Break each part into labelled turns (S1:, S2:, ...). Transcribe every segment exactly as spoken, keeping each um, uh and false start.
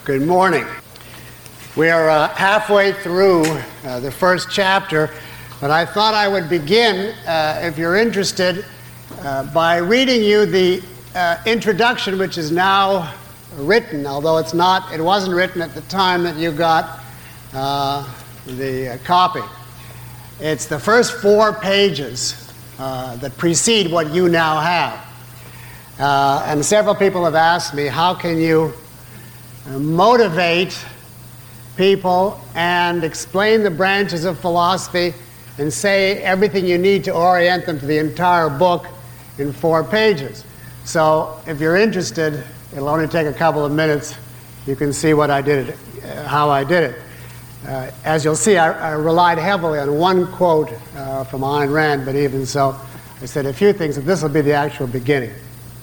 S1: Good morning. We are uh, halfway through uh, the first chapter, but I thought I would begin, uh, if you're interested, uh, by reading you the uh, introduction, which is now written, although it's not, it wasn't written at the time that you got uh, the uh, copy. It's the first four pages uh, that precede what you now have. Uh, and several people have asked me, how can you uh, motivate people and explain the branches of philosophy and say everything you need to orient them to the entire book in four pages? So if you're interested, it'll only take a couple of minutes. You can see what I did, uh, how I did it. Uh, as you'll see, I, I relied heavily on one quote uh, from Ayn Rand, but even so, I said a few things, and this will be the actual beginning.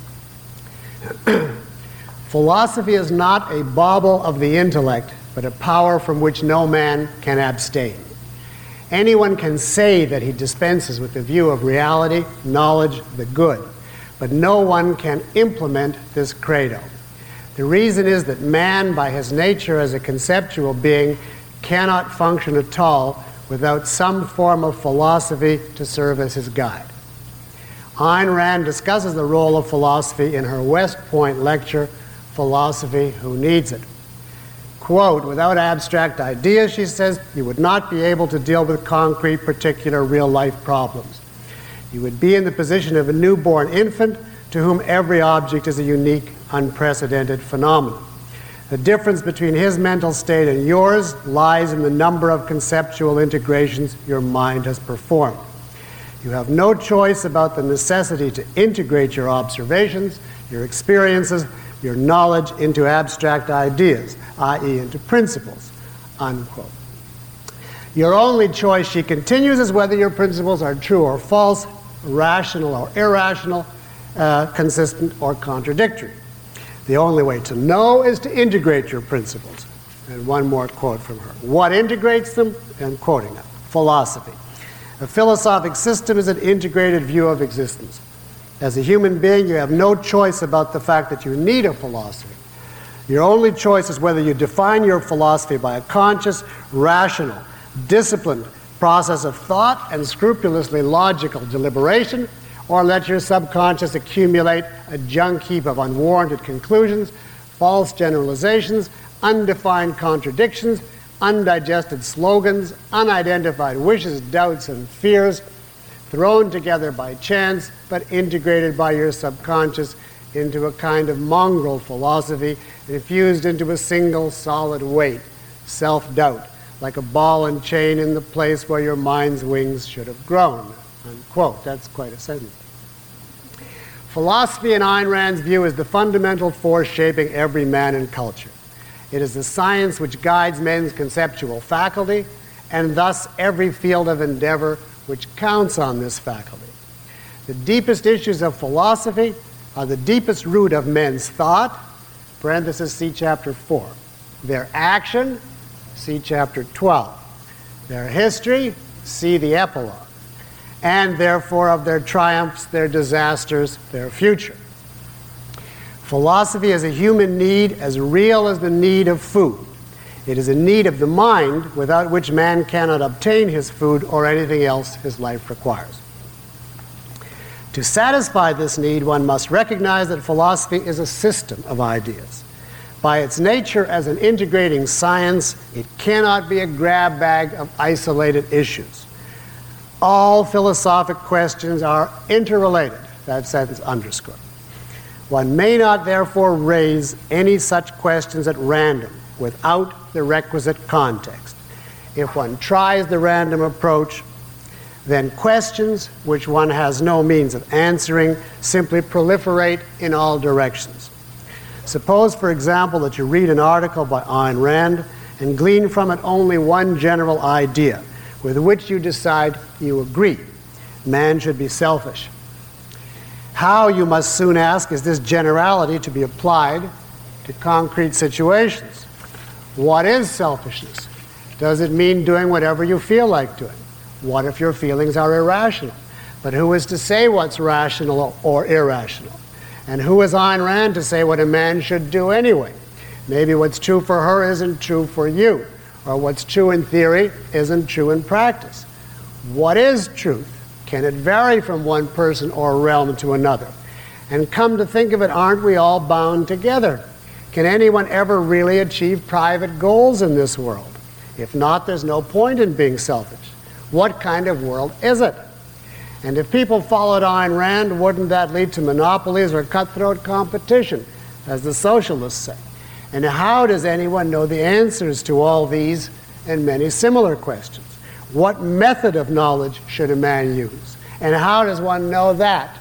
S1: Philosophy is not a bauble of the intellect, but a power from which no man can abstain. Anyone can say that he dispenses with the view of reality, knowledge, the good, but no one can implement this credo. The reason is that man, by his nature as a conceptual being, cannot function at all without some form of philosophy to serve as his guide. Ayn Rand discusses the role of philosophy in her West Point lecture, Philosophy, Who Needs It? Quote, without abstract ideas, she says, you would not be able to deal with concrete, particular, real-life problems. You would be in the position of a newborn infant to whom every object is a unique, unprecedented phenomenon. The difference between his mental state and yours lies in the number of conceptual integrations your mind has performed. You have no choice about the necessity to integrate your observations, your experiences, your knowledge into abstract ideas, that is into principles, unquote. Your only choice, she continues, is whether your principles are true or false, rational or irrational, uh, consistent or contradictory. The only way to know is to integrate your principles. And one more quote from her. What integrates them? And quoting them. Philosophy. A philosophic system is an integrated view of existence. As a human being, you have no choice about the fact that you need a philosophy. Your only choice is whether you define your philosophy by a conscious, rational, disciplined process of thought and scrupulously logical deliberation, or let your subconscious accumulate a junk heap of unwarranted conclusions, false generalizations, undefined contradictions, undigested slogans, unidentified wishes, doubts, and fears, thrown together by chance, but integrated by your subconscious into a kind of mongrel philosophy, infused into a single solid weight, self-doubt, like a ball and chain in the place where your mind's wings should have grown. Unquote. That's quite a sentence. Philosophy, in Ayn Rand's view, is the fundamental force shaping every man and culture. It is the science which guides men's conceptual faculty, and thus every field of endeavor which counts on this faculty. The deepest issues of philosophy are the deepest root of men's thought, parenthesis, see chapter four. Their action, see chapter twelve. Their history, see the epilogue. And therefore of their triumphs, their disasters, their future. Philosophy is a human need as real as the need of food. It is a need of the mind without which man cannot obtain his food or anything else his life requires. To satisfy this need, one must recognize that philosophy is a system of ideas. By its nature as an integrating science, it cannot be a grab bag of isolated issues. All philosophic questions are interrelated. That sentence underscored. One may not therefore raise any such questions at random without the requisite context. If one tries the random approach, then questions which one has no means of answering simply proliferate in all directions. Suppose, for example, that you read an article by Ayn Rand and glean from it only one general idea with which you decide you agree. Man should be selfish. How, you must soon ask, is this generality to be applied to concrete situations? What is selfishness? Does it mean doing whatever you feel like doing? What if your feelings are irrational? But who is to say what's rational or irrational? And who is Ayn Rand to say what a man should do anyway? Maybe what's true for her isn't true for you, or what's true in theory isn't true in practice. What is truth? Can it vary from one person or realm to another? And come to think of it, aren't we all bound together? Can anyone ever really achieve private goals in this world? If not, there's no point in being selfish. What kind of world is it? And if people followed Ayn Rand, wouldn't that lead to monopolies or cutthroat competition, as the socialists say? And how does anyone know the answers to all these and many similar questions? What method of knowledge should a man use? And how does one know that?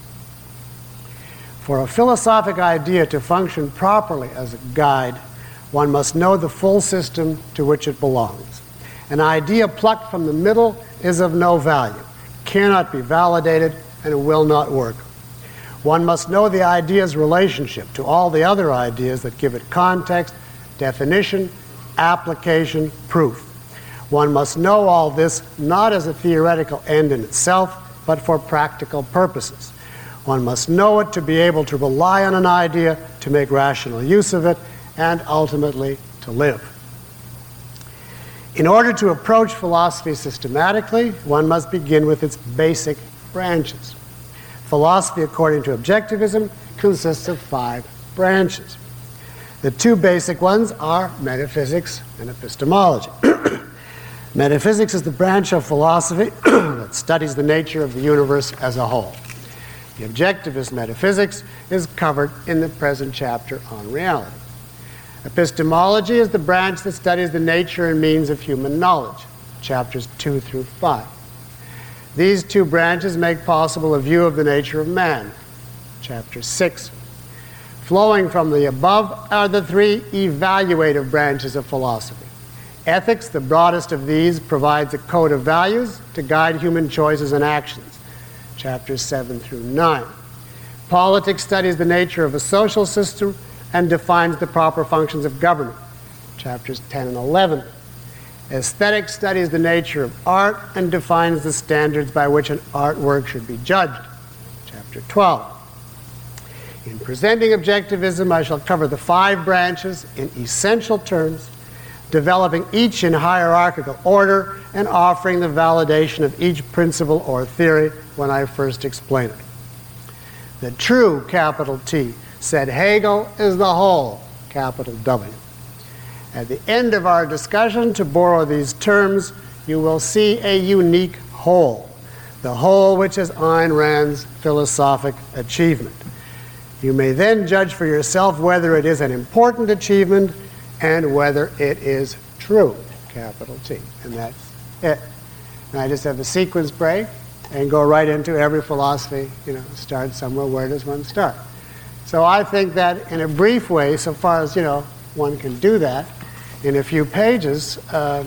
S1: For a philosophic idea to function properly as a guide, one must know the full system to which it belongs. An idea plucked from the middle is of no value, cannot be validated, and will not work. One must know the idea's relationship to all the other ideas that give it context, definition, application, proof. One must know all this not as a theoretical end in itself, but for practical purposes. One must know it to be able to rely on an idea, to make rational use of it, and ultimately to live. In order to approach philosophy systematically, one must begin with its basic branches. Philosophy, according to objectivism, consists of five branches. The two basic ones are metaphysics and epistemology. Metaphysics is the branch of philosophy that studies the nature of the universe as a whole. The objectivist metaphysics is covered in the present chapter on reality. Epistemology is the branch that studies the nature and means of human knowledge, chapters two through five. These two branches make possible a view of the nature of man, chapter six. Flowing from the above are the three evaluative branches of philosophy. Ethics, the broadest of these, provides a code of values to guide human choices and actions, chapters seven through nine. Politics studies the nature of a social system and defines the proper functions of government, chapters ten and eleven. Aesthetics studies the nature of art and defines the standards by which an artwork should be judged, chapter twelve. In presenting objectivism, I shall cover the five branches in essential terms, developing each in hierarchical order and offering the validation of each principle or theory when I first explain it. The true, capital T, said Hegel, is the whole, capital W. At the end of our discussion, to borrow these terms, you will see a unique whole, the whole which is Ayn Rand's philosophic achievement. You may then judge for yourself whether it is an important achievement and whether it is true, capital T. And that's it. And I just have a sequence break and go right into every philosophy, you know, start somewhere. Where does one start? So I think that in a brief way, so far as, you know, one can do that, in a few pages, uh,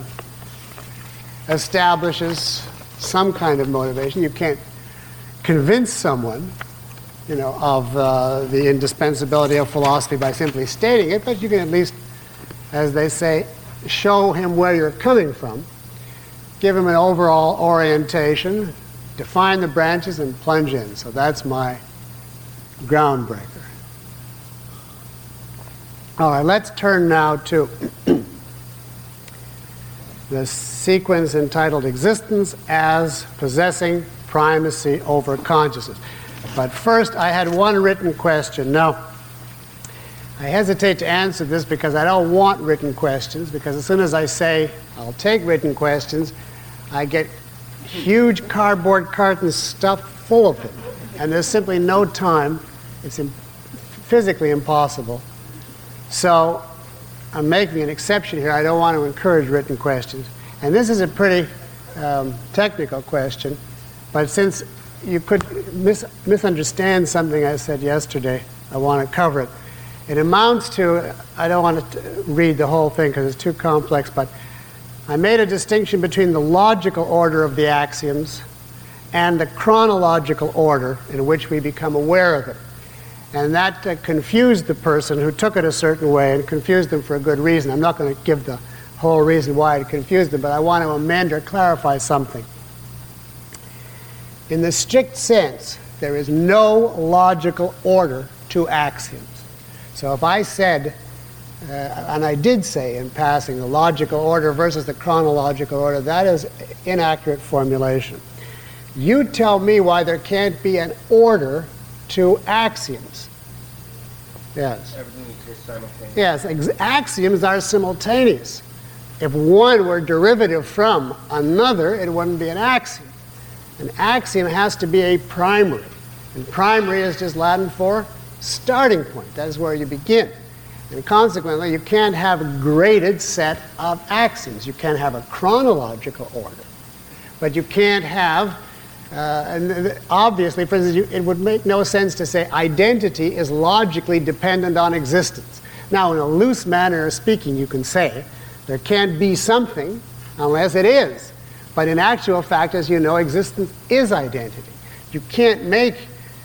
S1: establishes some kind of motivation. You can't convince someone, you know, of uh, the indispensability of philosophy by simply stating it, but you can at least, as they say, show him where you're coming from, give him an overall orientation, define the branches, and plunge in. So that's my groundbreaker. All right, let's turn now to the sequence entitled Existence as Possessing Primacy Over Consciousness. But first, I had one written question. Now, I hesitate to answer this because I don't want written questions, because as soon as I say I'll take written questions, I get huge cardboard cartons stuffed full of them. And there's simply no time. It's im- physically impossible. So I'm making an exception here. I don't want to encourage written questions. And this is a pretty um, technical question, but since you could mis- misunderstand something I said yesterday, I want to cover it. It amounts to, I don't want to read the whole thing because it's too complex, but I made a distinction between the logical order of the axioms and the chronological order in which we become aware of it. And that uh, confused the person who took it a certain way, and confused them for a good reason. I'm not going to give the whole reason why it confused them, but I want to amend or clarify something. In the strict sense, there is no logical order to axioms. So if I said uh, and I did say in passing the logical order versus the chronological order, that is inaccurate formulation. You tell me why there can't be an order to axioms. Yes.
S2: Everything exists simultaneously.
S1: Yes, ex axioms are simultaneous. If one were derivative from another, it wouldn't be an axiom. An axiom has to be a primary. And primary is just Latin for starting point. That is where you begin. And consequently, you can't have a graded set of axioms. You can have a chronological order. But you can't have, uh, and obviously, for instance, you, it would make no sense to say identity is logically dependent on existence. Now, in a loose manner of speaking, you can say there can't be something unless it is. But in actual fact, as you know, existence is identity. You can't make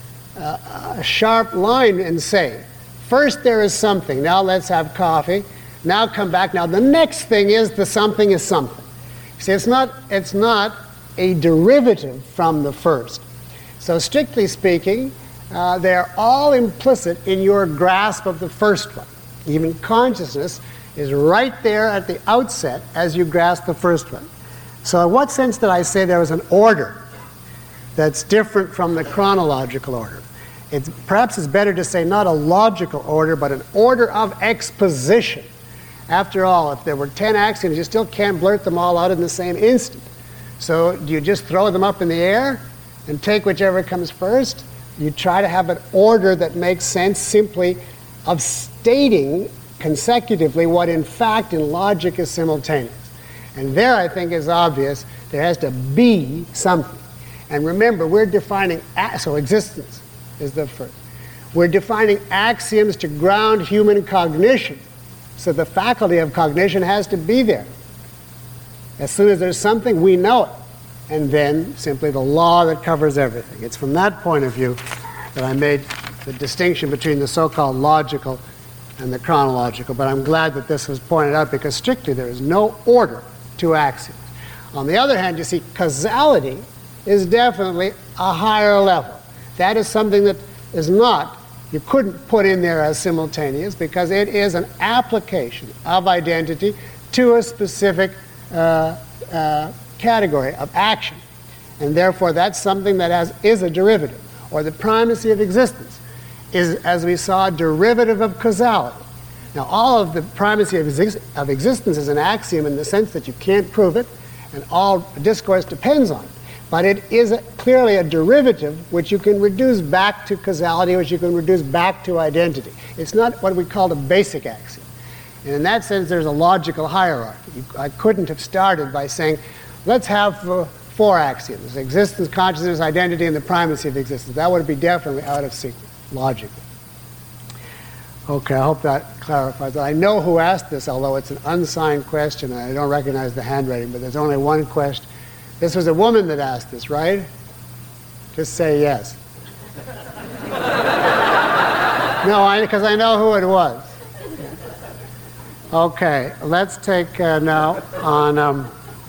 S1: uh, a sharp line and say, first there is something, now let's have coffee, now come back, now the next thing is the something is something. See, it's not, it's not a derivative from the first. So strictly speaking, uh, they're all implicit in your grasp of the first one. Even consciousness is right there at the outset as you grasp the first one. So in what sense did I say there was an order that's different from the chronological order? It's, perhaps it's better to say not a logical order, but an order of exposition. After all, if there were ten axioms, you still can't blurt them all out in the same instant. So do you just throw them up in the air and take whichever comes first? You try to have an order that makes sense simply of stating consecutively what in fact in logic is simultaneous. And there I think is obvious there has to be something. And remember, we're defining, so existence is the first. We're defining axioms to ground human cognition. So the faculty of cognition has to be there. As soon as there's something, we know it. And then simply the law that covers everything. It's from that point of view that I made the distinction between the so-called logical and the chronological. But I'm glad that this was pointed out because strictly there is no order to axioms. On the other hand, you see, causality is definitely a higher level. That is something that is not, you couldn't put in there as simultaneous because it is an application of identity to a specific uh, uh, category of action. And therefore, that's something that has, is a derivative, or the primacy of existence is, as we saw, a derivative of causality. Now, all of the primacy of, exist of existence is an axiom in the sense that you can't prove it, and all discourse depends on it. But it is a, clearly a derivative which you can reduce back to causality, which you can reduce back to identity. It's not what we call a basic axiom. And in that sense, there's a logical hierarchy. You, I couldn't have started by saying, let's have uh, four axioms: existence, consciousness, identity, and the primacy of existence. That would be definitely out of sequence, logically. Okay, I hope that clarifies. I know who asked this, although it's an unsigned question, and I don't recognize the handwriting, but there's only one question. This was a woman that asked this, right? Just say yes. No, because I, I know who it was. Okay, let's take uh, now on... Um,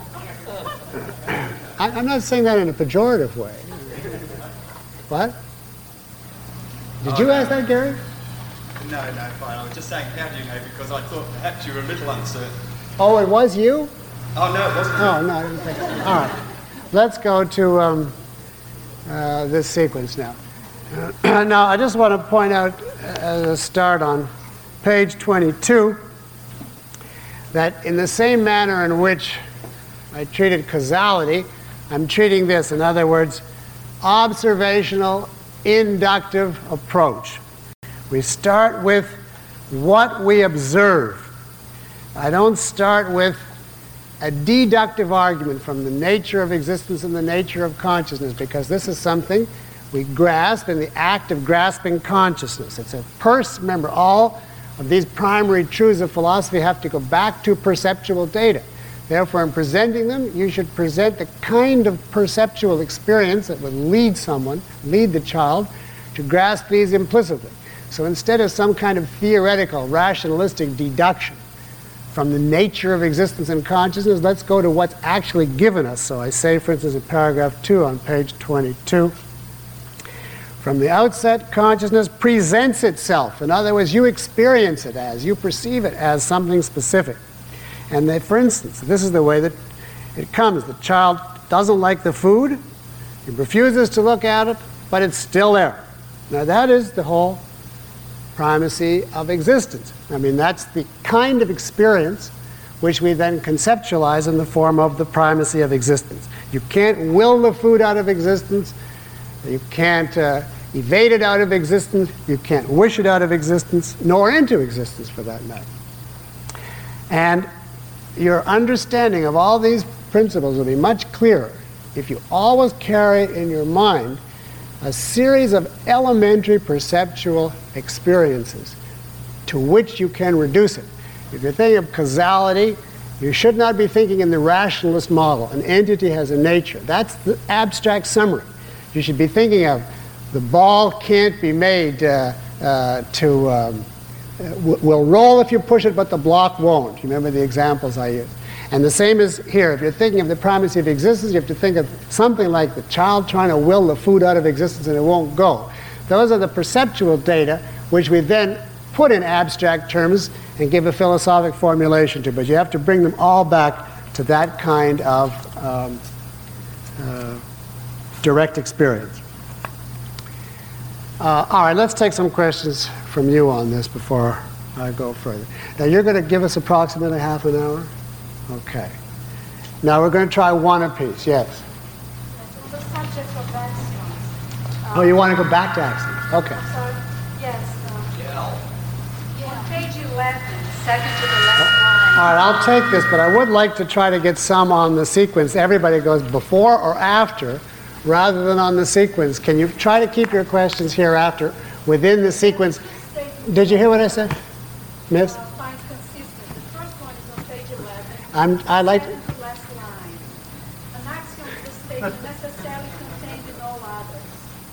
S1: I, I'm not saying that in a pejorative way. What? Did oh, you no. ask that, Gary?
S3: No, no, fine. I was just saying, how do you know? Because I thought perhaps you were a little uncertain.
S1: Oh, it was you?
S3: Oh, no, it wasn't.
S1: Oh, no, I didn't think so. All right. Let's go to um, uh, this sequence now. Uh, now, I just want to point out as a start on page twenty-two that in the same manner in which I treated causality, I'm treating this, in other words, observational inductive approach. We start with what we observe. I don't start with a deductive argument from the nature of existence and the nature of consciousness, because this is something we grasp in the act of grasping consciousness. It's a pers- remember, all of these primary truths of philosophy have to go back to perceptual data. Therefore, in presenting them, you should present the kind of perceptual experience that would lead someone, lead the child, to grasp these implicitly. So instead of some kind of theoretical, rationalistic deduction from the nature of existence and consciousness, let's go to what's actually given us. So I say, for instance, in paragraph two on page twenty-two, From the outset, consciousness presents itself. In other words, you experience it as, you perceive it as something specific. And that, for instance, this is the way that it comes. The child doesn't like the food, he refuses to look at it, but it's still there. Now that is the whole primacy of existence. I mean, that's the kind of experience which we then conceptualize in the form of the primacy of existence. You can't will the food out of existence, you can't uh, evade it out of existence, you can't wish it out of existence, nor into existence for that matter. And your understanding of all these principles will be much clearer if you always carry in your mind a series of elementary perceptual experiences to which you can reduce it. If you're thinking of causality, you should not be thinking in the rationalist model. An entity has a nature. That's the abstract summary. You should be thinking of the ball can't be made uh, uh, to, um, w- will roll if you push it, but the block won't. You remember the examples I used. And the same is here. If you're thinking of the primacy of existence, you have to think of something like the child trying to will the food out of existence and it won't go. Those are the perceptual data which we then put in abstract terms and give a philosophic formulation to. But you have to bring them all back to that kind of um, uh, direct experience. Uh, all right, let's take some questions from you on this before I go further. Now, you're going to give us approximately half an hour? Okay. Now, we're going to try one apiece. Yes?
S2: On the subject of axioms.
S1: Oh, you want to go back to axioms? Okay.
S2: So, yes. Uh,
S3: Yeah.
S2: on page eleven, second to the last line.
S1: All right, I'll take this, but I would like to try to get some on the sequence. Everybody goes before or after, rather than on the sequence. Can you try to keep your questions here after, within the sequence? Did you hear what I said, Miss?
S2: Uh, finds consistent. The first one is on page eleven.
S1: I'm, I like,
S2: Second to last line. An axiom is a statement necessarily contained in all others.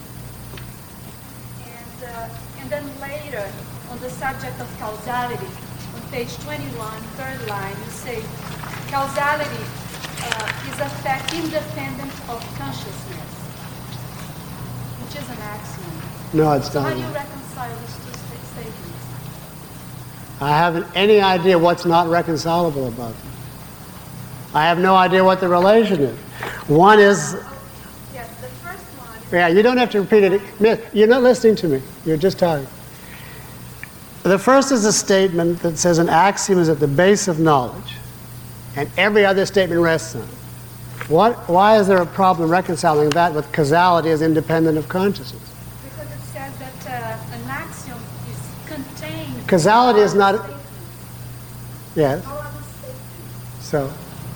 S2: And, uh, and then later, on the subject of causality, on page twenty-one, third line, you say, causality uh, is a fact independent of consciousness, which is an axiom.
S1: no, it's
S2: So how
S1: not.
S2: do you reconcile these two sta- statements?
S1: I haven't any idea what's not reconcilable about them. I have no idea what the relation is. One is,
S2: Yes, the first one is
S1: yeah, you don't have to repeat it. Miss, you're not listening to me. You're just talking. The first is a statement that says an axiom is at the base of knowledge, and every other statement rests on it. What, why is there a problem reconciling that with causality as independent of consciousness?
S2: because it says that uh, an axiom is contained.
S1: Causality is not-
S2: All other
S1: Yes,
S2: statements. All other statements.
S1: so,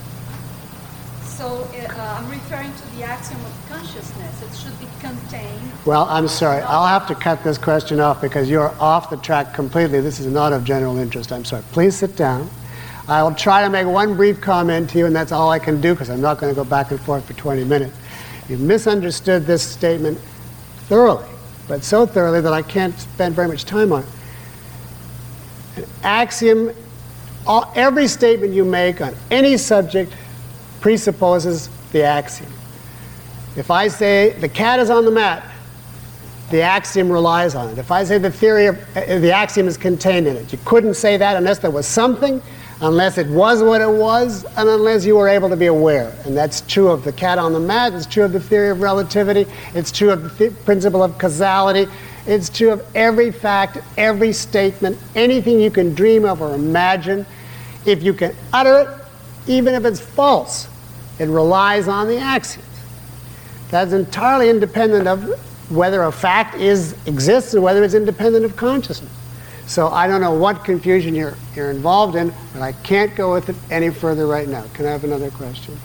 S2: So uh, I'm referring to the axiom of consciousness. It should be contained.
S1: well, I'm sorry. I'll have to cut this question off because you're off the track completely. This is not of general interest. I'm sorry. Please sit down. I will try to make one brief comment to you, and that's all I can do because I'm not going to go back and forth for twenty minutes. You've misunderstood this statement thoroughly, but so thoroughly that I can't spend very much time on it. An axiom, all, every statement you make on any subject presupposes the axiom. If I say the cat is on the mat, the axiom relies on it. If I say the theory of uh, the axiom is contained in it, you couldn't say that unless there was something, unless it was what it was, and unless you were able to be aware. And that's true of the cat on the mat, it's true of the theory of relativity, it's true of the th- principle of causality, it's true of every fact, every statement, anything you can dream of or imagine. If you can utter it, even if it's false, it relies on the axioms. That's entirely independent of whether a fact is exists or whether it's independent of consciousness. So I don't know what confusion you're, you're involved in, but I can't go with it any further right now. Can I have another question?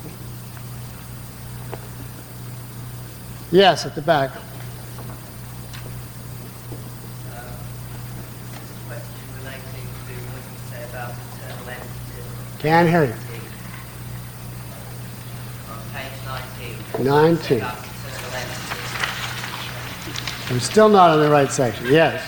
S1: Yes, at the back.
S4: Question relating to what you say about internal entities.
S1: Can't hear you.
S4: On page nineteen.
S1: nineteen.
S4: About internal entities.
S1: I'm still not in the right section. Yes.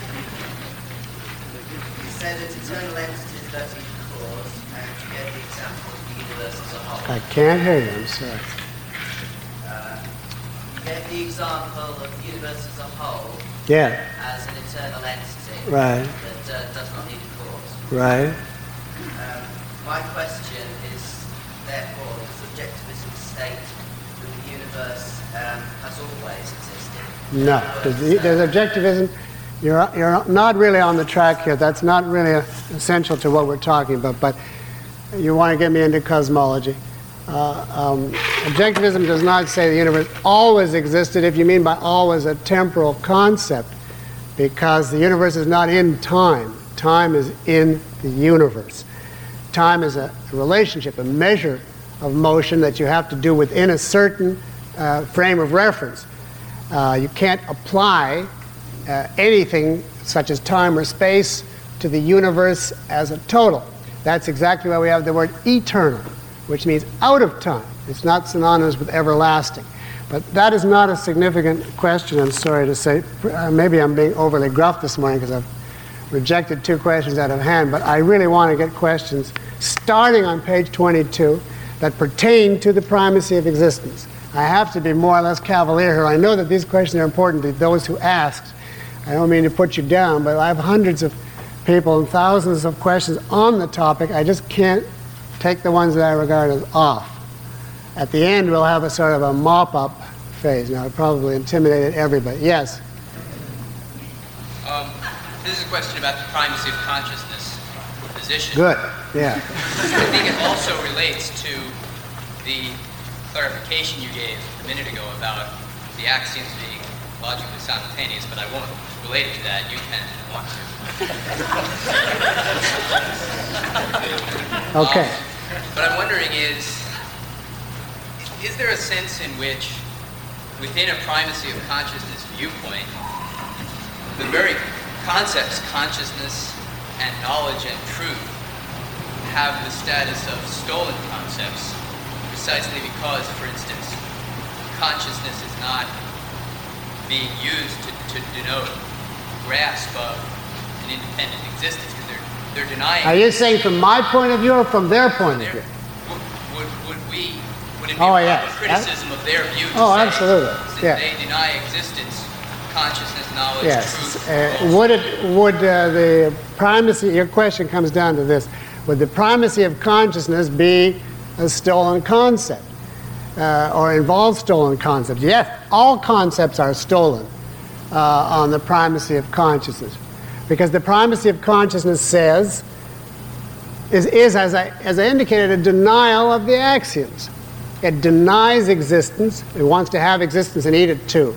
S4: You say that internal entities don't need cause, and you gave the example of the universe as a whole.
S1: I can't hear you. I'm sorry.
S4: gave the example of the universe as a whole
S1: Yeah,
S4: as an eternal entity
S1: right,
S4: that uh, does not need a cause.
S1: right.
S4: Um, my question is, therefore, does objectivism state that the universe um, has always existed?
S1: No, there's, there's objectivism. You're, you're not really on the track here. That's not really essential to what we're talking about, but you want to get me into cosmology. Uh, um, objectivism does not say the universe always existed, if you mean by always a temporal concept, because the universe is not in time. Time is in the universe. Time is a relationship, a measure of motion that you have to do within a certain uh, frame of reference. Uh, you can't apply uh, anything such as time or space to the universe as a total. That's exactly why we have the word eternal, which means out of time. It's not synonymous with everlasting. But that is not a significant question, I'm sorry to say. Uh, maybe I'm being overly gruff this morning because I've rejected two questions out of hand, but I really want to get questions starting on page twenty-two that pertain to the primacy of existence. I have to be more or less cavalier here. I know that these questions are important to those who asked. I don't mean to put you down, but I have hundreds of people and thousands of questions on the topic. I just can't take the ones that I regard as off. At the end, we'll have a sort of a mop-up phase. Now, it probably intimidated everybody. Yes?
S5: Um, this is a question about the primacy of consciousness position.
S1: Good. Yeah.
S5: I think it also relates to the clarification you gave a minute ago about the axioms being logically simultaneous, but I won't relate it to that. You can if you want to.
S1: Okay.
S5: Um, what I'm wondering is, is there a sense in which, within a primacy of consciousness viewpoint, the very concepts, consciousness and knowledge and truth, have the status of stolen concepts, precisely because, for instance, consciousness is not being used to, to denote grasp of an independent existence, because they're, they're denying...
S1: Are you saying from my point of view or from their point of view?
S5: Would, would, would we, would it be
S1: Oh,
S5: a
S1: yes.
S5: proper criticism of their view to
S1: Oh,
S5: say,
S1: absolutely.
S5: since
S1: Yeah.
S5: they deny existence, consciousness, knowledge,
S1: Yes.
S5: truth...
S1: Uh, would it, would uh, the primacy, your question comes down to this, would the primacy of consciousness be a stolen concept uh, or involve stolen concepts? Yes, all concepts are stolen uh, on the primacy of consciousness, because the primacy of consciousness says, is, is as, I, as I indicated, a denial of the axioms. It denies existence. It wants to have existence and eat it too.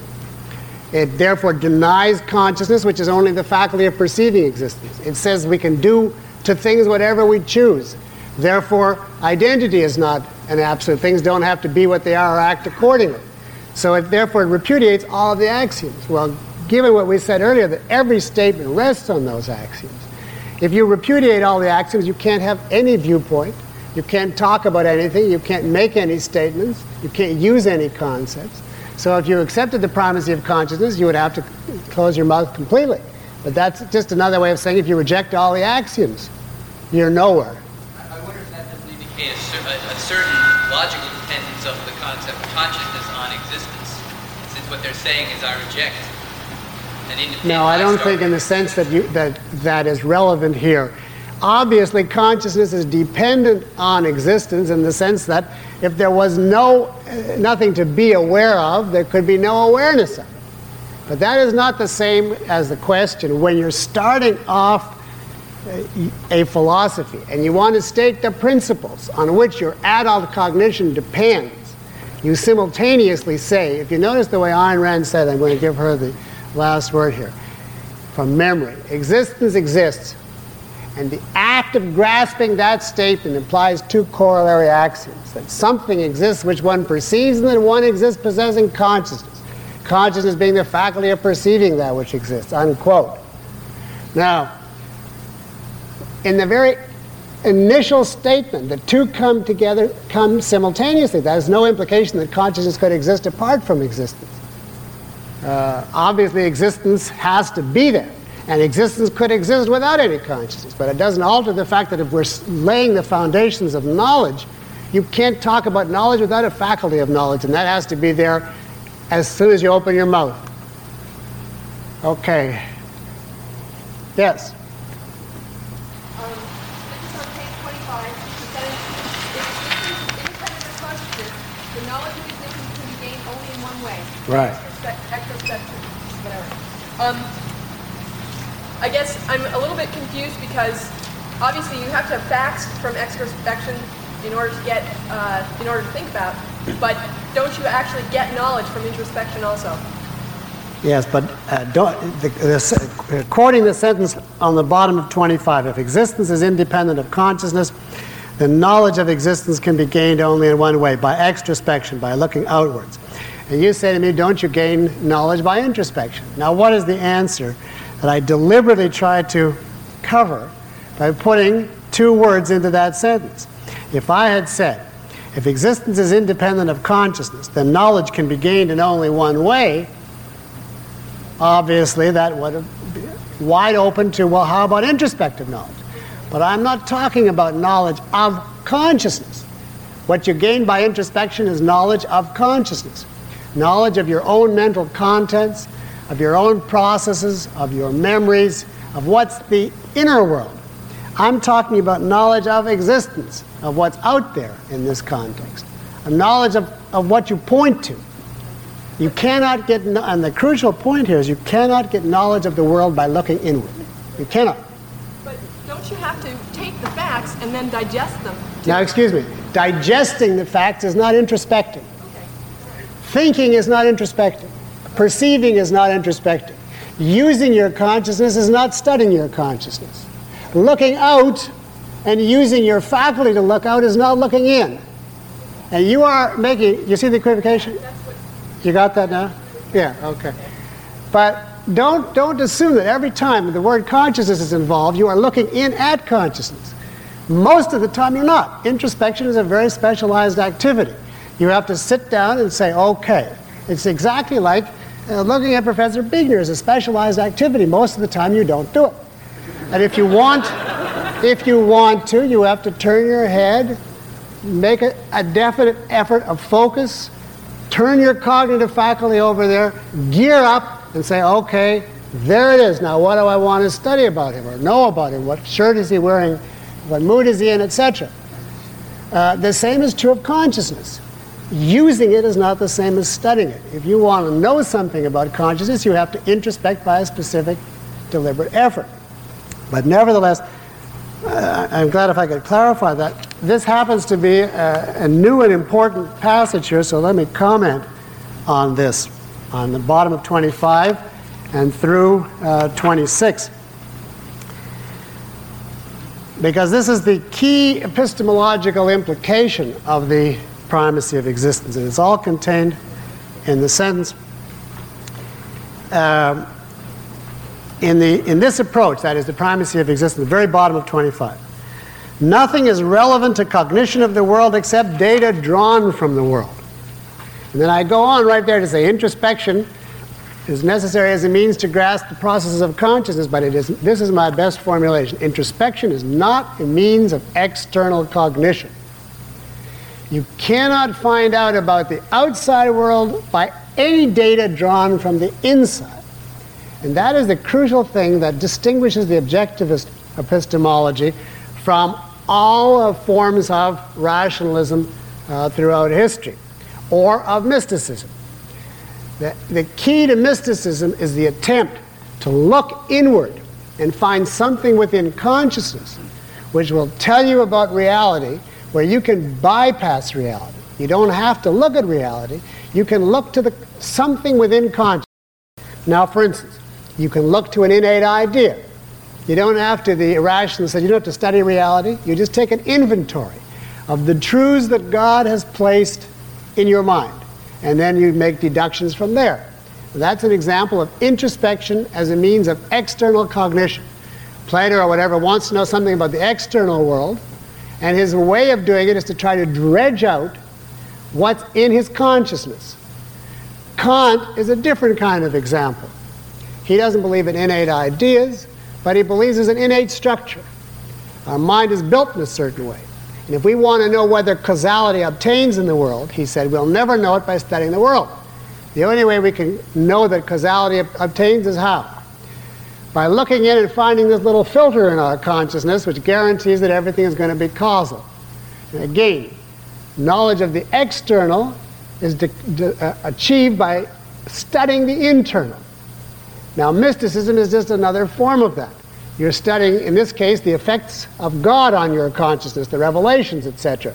S1: It therefore denies consciousness, which is only the faculty of perceiving existence. It says we can do to things whatever we choose. Therefore, identity is not an absolute. Things don't have to be what they are or act accordingly. So it therefore it repudiates all of the axioms. Well, given what we said earlier, that every statement rests on those axioms. If you repudiate all the axioms, you can't have any viewpoint. You can't talk about anything. You can't make any statements. You can't use any concepts. So if you accepted the primacy of consciousness, you would have to close your mouth completely. But that's just another way of saying if you reject all the axioms, you're nowhere.
S5: I wonder if that doesn't indicate a, cer- a, a certain logical dependence of the concept of consciousness on existence, since what they're saying is I reject an independent...
S1: No, I don't
S5: start-
S1: think in the sense that, you, that that is relevant here. Obviously, consciousness is dependent on existence in the sense that if there was no uh, nothing to be aware of, there could be no awareness of it. But that is not the same as the question. When you're starting off a philosophy and you want to state the principles on which your adult cognition depends, you simultaneously say, if you notice the way Ayn Rand said, I'm going to give her the last word here, from memory, existence exists. And the act of grasping that statement implies two corollary axioms, that something exists which one perceives and that one exists possessing consciousness. Consciousness being the faculty of perceiving that which exists, unquote. Now, in the very initial statement, the two come together, come simultaneously. That has no implication that consciousness could exist apart from existence. Uh, obviously, existence has to be there. And existence could exist without any consciousness, but it doesn't alter the fact that if we're laying the foundations of knowledge, you can't talk about knowledge without a faculty of knowledge, and that has to be there as soon as you open your mouth. Okay. Yes.
S6: Um, this is on page twenty-five. It says, if existence is independent of consciousness, the knowledge of existence can be gained only in one way.
S1: Right.
S6: Extrospe- Extrospection, whatever. Um, I guess I'm a little bit confused because obviously you have to have facts from extrospection in order to get, uh, in order to think about, but don't you actually get knowledge from introspection also?
S1: Yes, but uh, don't, the, the, uh, quoting the sentence on the bottom of twenty-five, if existence is independent of consciousness, then knowledge of existence can be gained only in one way, by extrospection, by looking outwards. And you say to me, don't you gain knowledge by introspection? Now, what is the answer that I deliberately tried to cover by putting two words into that sentence? If I had said, if existence is independent of consciousness, then knowledge can be gained in only one way, obviously that would have been wide open to, well, how about introspective knowledge? But I'm not talking about knowledge of consciousness. What you gain by introspection is knowledge of consciousness. Knowledge of your own mental contents, of your own processes, of your memories, of what's the inner world. I'm talking about knowledge of existence, of what's out there in this context. A knowledge of, of what you point to. You cannot get, and the crucial point here is you cannot get knowledge of the world by looking inward. You cannot.
S6: But don't you have to take the facts and then digest them?
S1: Now, excuse me, digesting the facts is not introspecting.
S6: Okay.
S1: Thinking is not introspecting. Perceiving is not introspecting. Using your consciousness is not studying your consciousness. Looking out and using your faculty to look out is not looking in. And you are making, you see the equivocation? You got that now? Yeah, okay. But don't, don't assume that every time the word consciousness is involved, you are looking in at consciousness. Most of the time you're not. Introspection is a very specialized activity. You have to sit down and say, okay. It's exactly like uh, looking at Professor Bigner is a specialized activity. Most of the time you don't do it. And if you want, if you want to, you have to turn your head, make a, a definite effort of focus, turn your cognitive faculty over there, gear up, and say, okay, there it is. Now what do I want to study about him or know about him? What shirt is he wearing? What mood is he in, et cetera. Uh, the same is true of consciousness. Using it is not the same as studying it. If you want to know something about consciousness, you have to introspect by a specific, deliberate effort. But nevertheless, uh, I'm glad if I could clarify that. This happens to be a, a new and important passage here, so let me comment on this, on the bottom of twenty-five and through uh, twenty-six. Because this is the key epistemological implication of the primacy of existence. And it's all contained in the sentence. Um, in, the, in this approach, that is the primacy of existence, the very bottom of twenty-five, nothing is relevant to cognition of the world except data drawn from the world. And then I go on right there to say introspection is necessary as a means to grasp the processes of consciousness, but it is, this is my best formulation. Introspection is not a means of external cognition. You cannot find out about the outside world by any data drawn from the inside. And that is the crucial thing that distinguishes the objectivist epistemology from all forms of rationalism uh, throughout history, or of mysticism. The, the key to mysticism is the attempt to look inward and find something within consciousness which will tell you about reality, where you can bypass reality. You don't have to look at reality. You can look to the, something within consciousness. Now, for instance, you can look to an innate idea. You don't have to, the irrational said, you don't have to study reality. You just take an inventory of the truths that God has placed in your mind. And then you make deductions from there. That's an example of introspection as a means of external cognition. Plato or whatever wants to know something about the external world, and his way of doing it is to try to dredge out what's in his consciousness. Kant is a different kind of example. He doesn't believe in innate ideas, but he believes there's an innate structure. Our mind is built in a certain way. And if we want to know whether causality obtains in the world, he said, we'll never know it by studying the world. The only way we can know that causality ob- obtains is how? By looking in and finding this little filter in our consciousness which guarantees that everything is going to be causal. And again, knowledge of the external is de- de- uh, achieved by studying the internal. Now, mysticism is just another form of that. You're studying, in this case, the effects of God on your consciousness, the revelations, et cetera.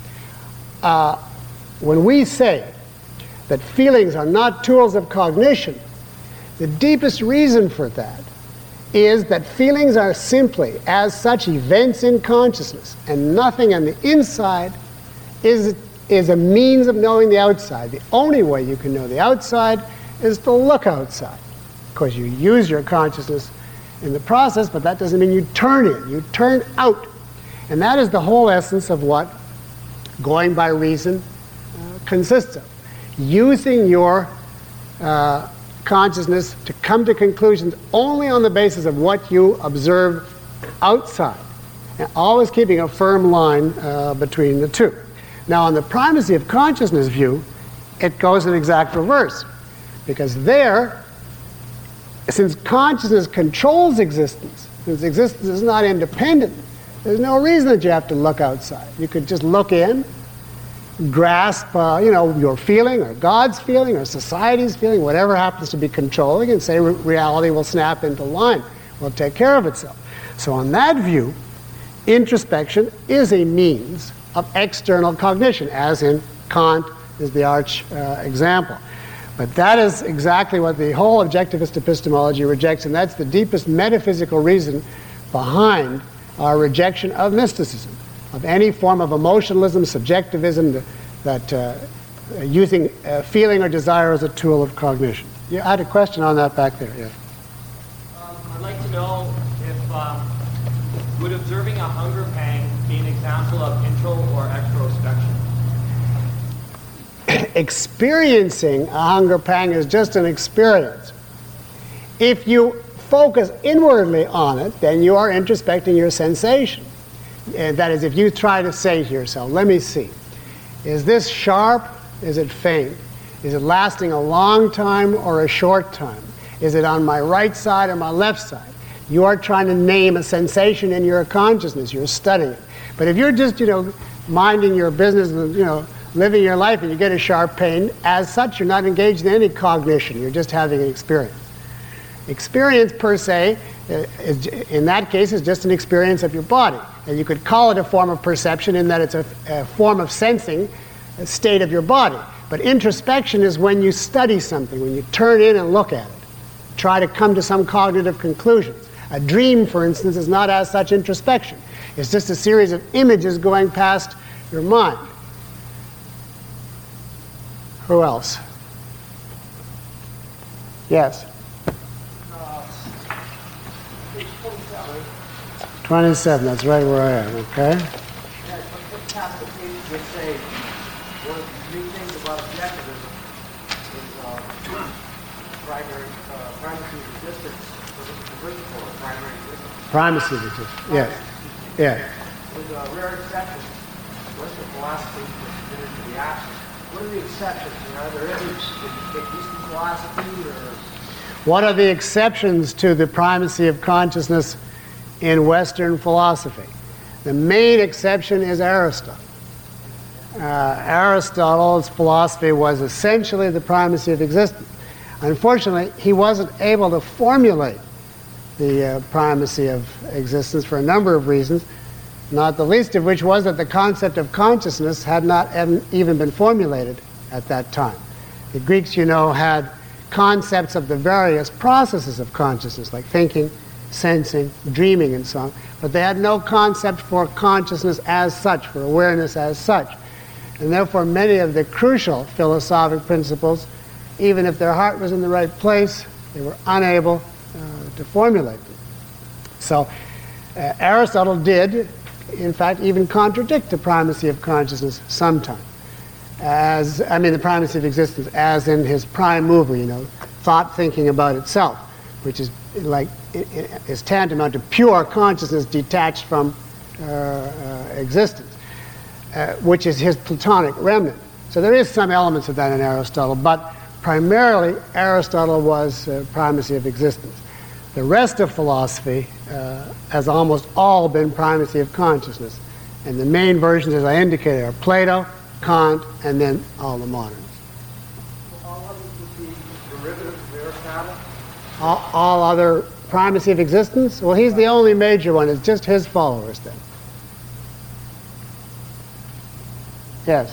S1: Uh, when we say that feelings are not tools of cognition, the deepest reason for that is that feelings are simply, as such, events in consciousness, and nothing on the inside is, is a means of knowing the outside. The only way you can know the outside is to look outside. Of course, you use your consciousness in the process, but that doesn't mean you turn in. You turn out. And that is the whole essence of what going by reason uh, consists of. Using your uh, consciousness to come to conclusions only on the basis of what you observe outside, and always keeping a firm line uh, between the two. Now, on the primacy of consciousness view, it goes in exact reverse, because there, since consciousness controls existence, since existence is not independent, there's no reason that you have to look outside. You could just look in, grasp, uh, you know, your feeling, or God's feeling, or society's feeling, whatever happens to be controlling, and say re- reality will snap into line, will take care of itself. So on that view, introspection is a means of external cognition, as in Kant is the arch uh, example. But that is exactly what the whole objectivist epistemology rejects, and that's the deepest metaphysical reason behind our rejection of mysticism, of any form of emotionalism, subjectivism, that, that uh, using uh, feeling or desire as a tool of cognition. You had a question on that back there, yeah.
S7: Um, I'd like to know if um, would observing a hunger pang be an example of intro or extrospection?
S1: Experiencing a hunger pang is just an experience. If you focus inwardly on it, then you are introspecting your sensation. And that is, if you try to say to yourself, let me see, is this sharp? Is it faint? Is it lasting a long time or a short time? Is it on my right side or my left side? You are trying to name a sensation in your consciousness. You're studying it. But if you're just, you know, minding your business, you know, living your life, and you get a sharp pain, as such, you're not engaged in any cognition. You're just having an experience. Experience, per se, is, in that case, is just an experience of your body. And you could call it a form of perception in that it's a, a form of sensing a state of your body. But introspection is when you study something, when you turn in and look at it, try to come to some cognitive conclusions. A dream, for instance, is not as such introspection. It's just a series of images going past your mind. Who else? Yes? twenty-seven, that's right where I am, okay?
S8: Yeah, what past the page would say one of the new things about objectivism is uh, primary, uh, primacy of existence, or primary existence.
S1: Primacy of existence, yes. Yeah.
S8: With uh, rare exceptions, Western philosophy was committed to the absence. What are the exceptions? And are there any that take Eastern philosophy, or?
S1: What are the exceptions to the primacy of consciousness in Western philosophy? The main exception is Aristotle. Uh, Aristotle's philosophy was essentially the primacy of existence. Unfortunately, he wasn't able to formulate the uh, primacy of existence for a number of reasons, not the least of which was that the concept of consciousness had not even been formulated at that time. The Greeks, you know, had concepts of the various processes of consciousness, like thinking, sensing, dreaming, and so on, but they had no concept for consciousness as such, for awareness as such. And therefore, many of the crucial philosophic principles, even if their heart was in the right place, they were unable uh, to formulate them. So uh, Aristotle did, in fact, even contradict the primacy of consciousness sometime. As, I mean, the primacy of existence, as in his prime mover, you know, thought thinking about itself, which is like, is tantamount to pure consciousness detached from uh, uh, existence, uh, which is his Platonic remnant. So there is some elements of that in Aristotle, but primarily Aristotle was uh, primacy of existence. The rest of philosophy uh, has almost all been primacy of consciousness. And the main versions, as I indicated, are Plato, Kant, and then all the moderns.
S8: All others would be derivatives of Aristotle.
S1: All, all other primacy of existence? Well, he's the only major one. It's just his followers then. Yes?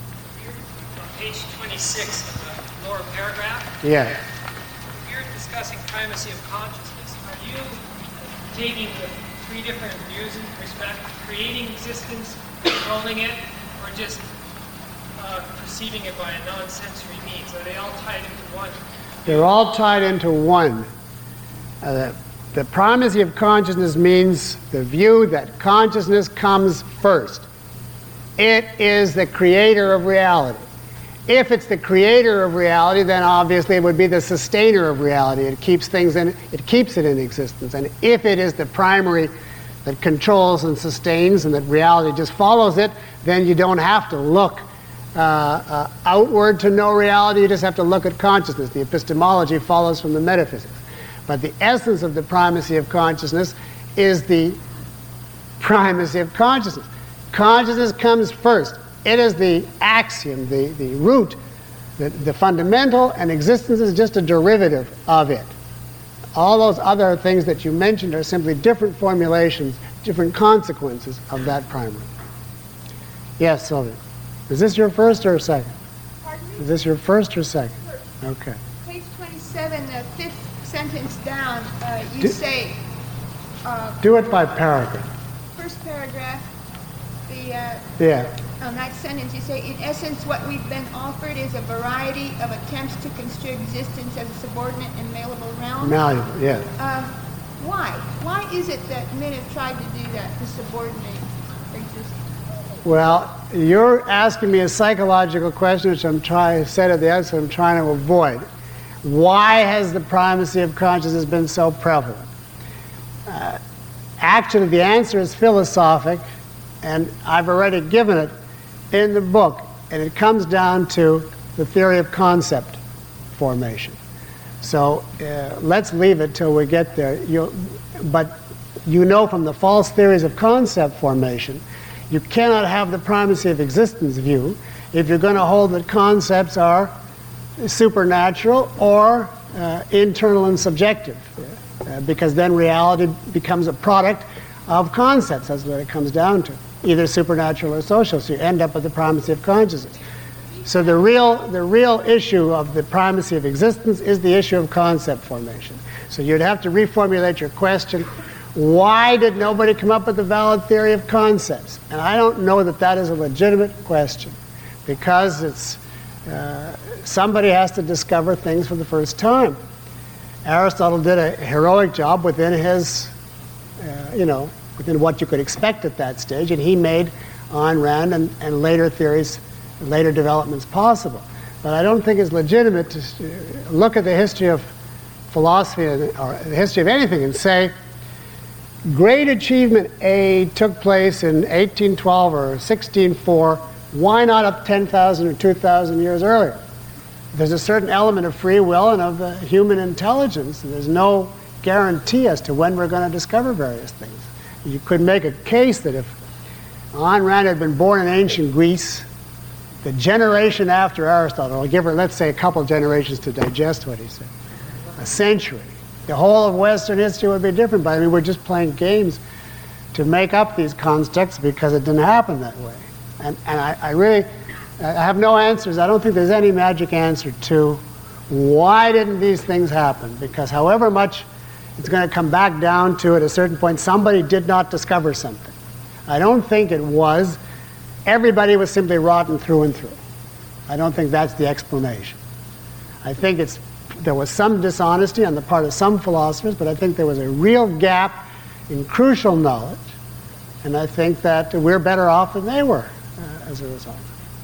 S9: On page twenty-six of the lower paragraph,
S1: Yeah.
S9: if you're discussing primacy of consciousness, are you taking the three different views in respect, creating existence, controlling it, or just uh, perceiving it by a non-sensory means? Are they all tied into one?
S1: They're all tied into one. Uh, the, the primacy of consciousness means the view that consciousness comes first. It is the creator of reality. If it's the creator of reality, then obviously it would be the sustainer of reality. It keeps things in, it keeps it in existence. And if it is the primary that controls and sustains and that reality just follows it, then you don't have to look uh, uh, outward to know reality. You just have to look at consciousness. The epistemology follows from the metaphysics. But the essence of the primacy of consciousness is the primacy of consciousness. Consciousness comes first. It is the axiom, the, the root, the, the fundamental, and existence is just a derivative of it. All those other things that you mentioned are simply different formulations, different consequences of that primary. Yes, Sylvia. Is this your first or second?
S10: Pardon me?
S1: Is this your first or second? Okay.
S10: Page twenty-seven, the fifth sentence down, uh, you
S1: Do-
S10: say, uh,
S1: Do it by paragraph.
S10: first paragraph, the, uh,
S1: Yeah.
S10: on that sentence, you say, in essence, what we've been offered is a variety of attempts to construe existence as a subordinate and malleable realm.
S1: Malleable, yeah.
S10: Um, why? Why is it that men have tried to do that, to subordinate existence?
S1: Well, you're asking me a psychological question, which I'm trying, said at the outset, I'm trying to avoid. Why has the primacy of consciousness been so prevalent? Uh, actually, the answer is philosophic, and I've already given it in the book, and it comes down to the theory of concept formation. So uh, let's leave it till we get there. You'll, but you know from the false theories of concept formation, you cannot have the primacy of existence view if you're going to hold that concepts are supernatural or uh, internal and subjective, uh, because then reality becomes a product of concepts. That's what it comes down to, either supernatural or social. So you end up with the primacy of consciousness. So the real, the real issue of the primacy of existence is the issue of concept formation. So you'd have to reformulate your question. Why did nobody come up with a valid theory of concepts? And I don't know that that is a legitimate question, because it's uh, somebody has to discover things for the first time. Aristotle did a heroic job within his, uh, you know, within what you could expect at that stage, and he made Ayn Rand and, and later theories, later developments possible. But I don't think it's legitimate to look at the history of philosophy or the history of anything and say, great achievement A took place in eighteen twelve or sixteen oh four, why not up ten thousand or two thousand years earlier? There's a certain element of free will and of uh, human intelligence, and there's no guarantee as to when we're going to discover various things. You could make a case that if Ayn Rand had been born in ancient Greece, the generation after Aristotle, I'll give her, let's say, a couple generations to digest what he said, a century, the whole of Western history would be different. But I mean, we're just playing games to make up these constructs because it didn't happen that way. And, and I, I really, I have no answers. I don't think there's any magic answer to why didn't these things happen? Because however much it's going to come back down to, at a certain point, somebody did not discover something. I don't think it was everybody was simply rotten through and through. I don't think that's the explanation. I think it's there was some dishonesty on the part of some philosophers, but I think there was a real gap in crucial knowledge, and I think that we're better off than they were uh, as a result.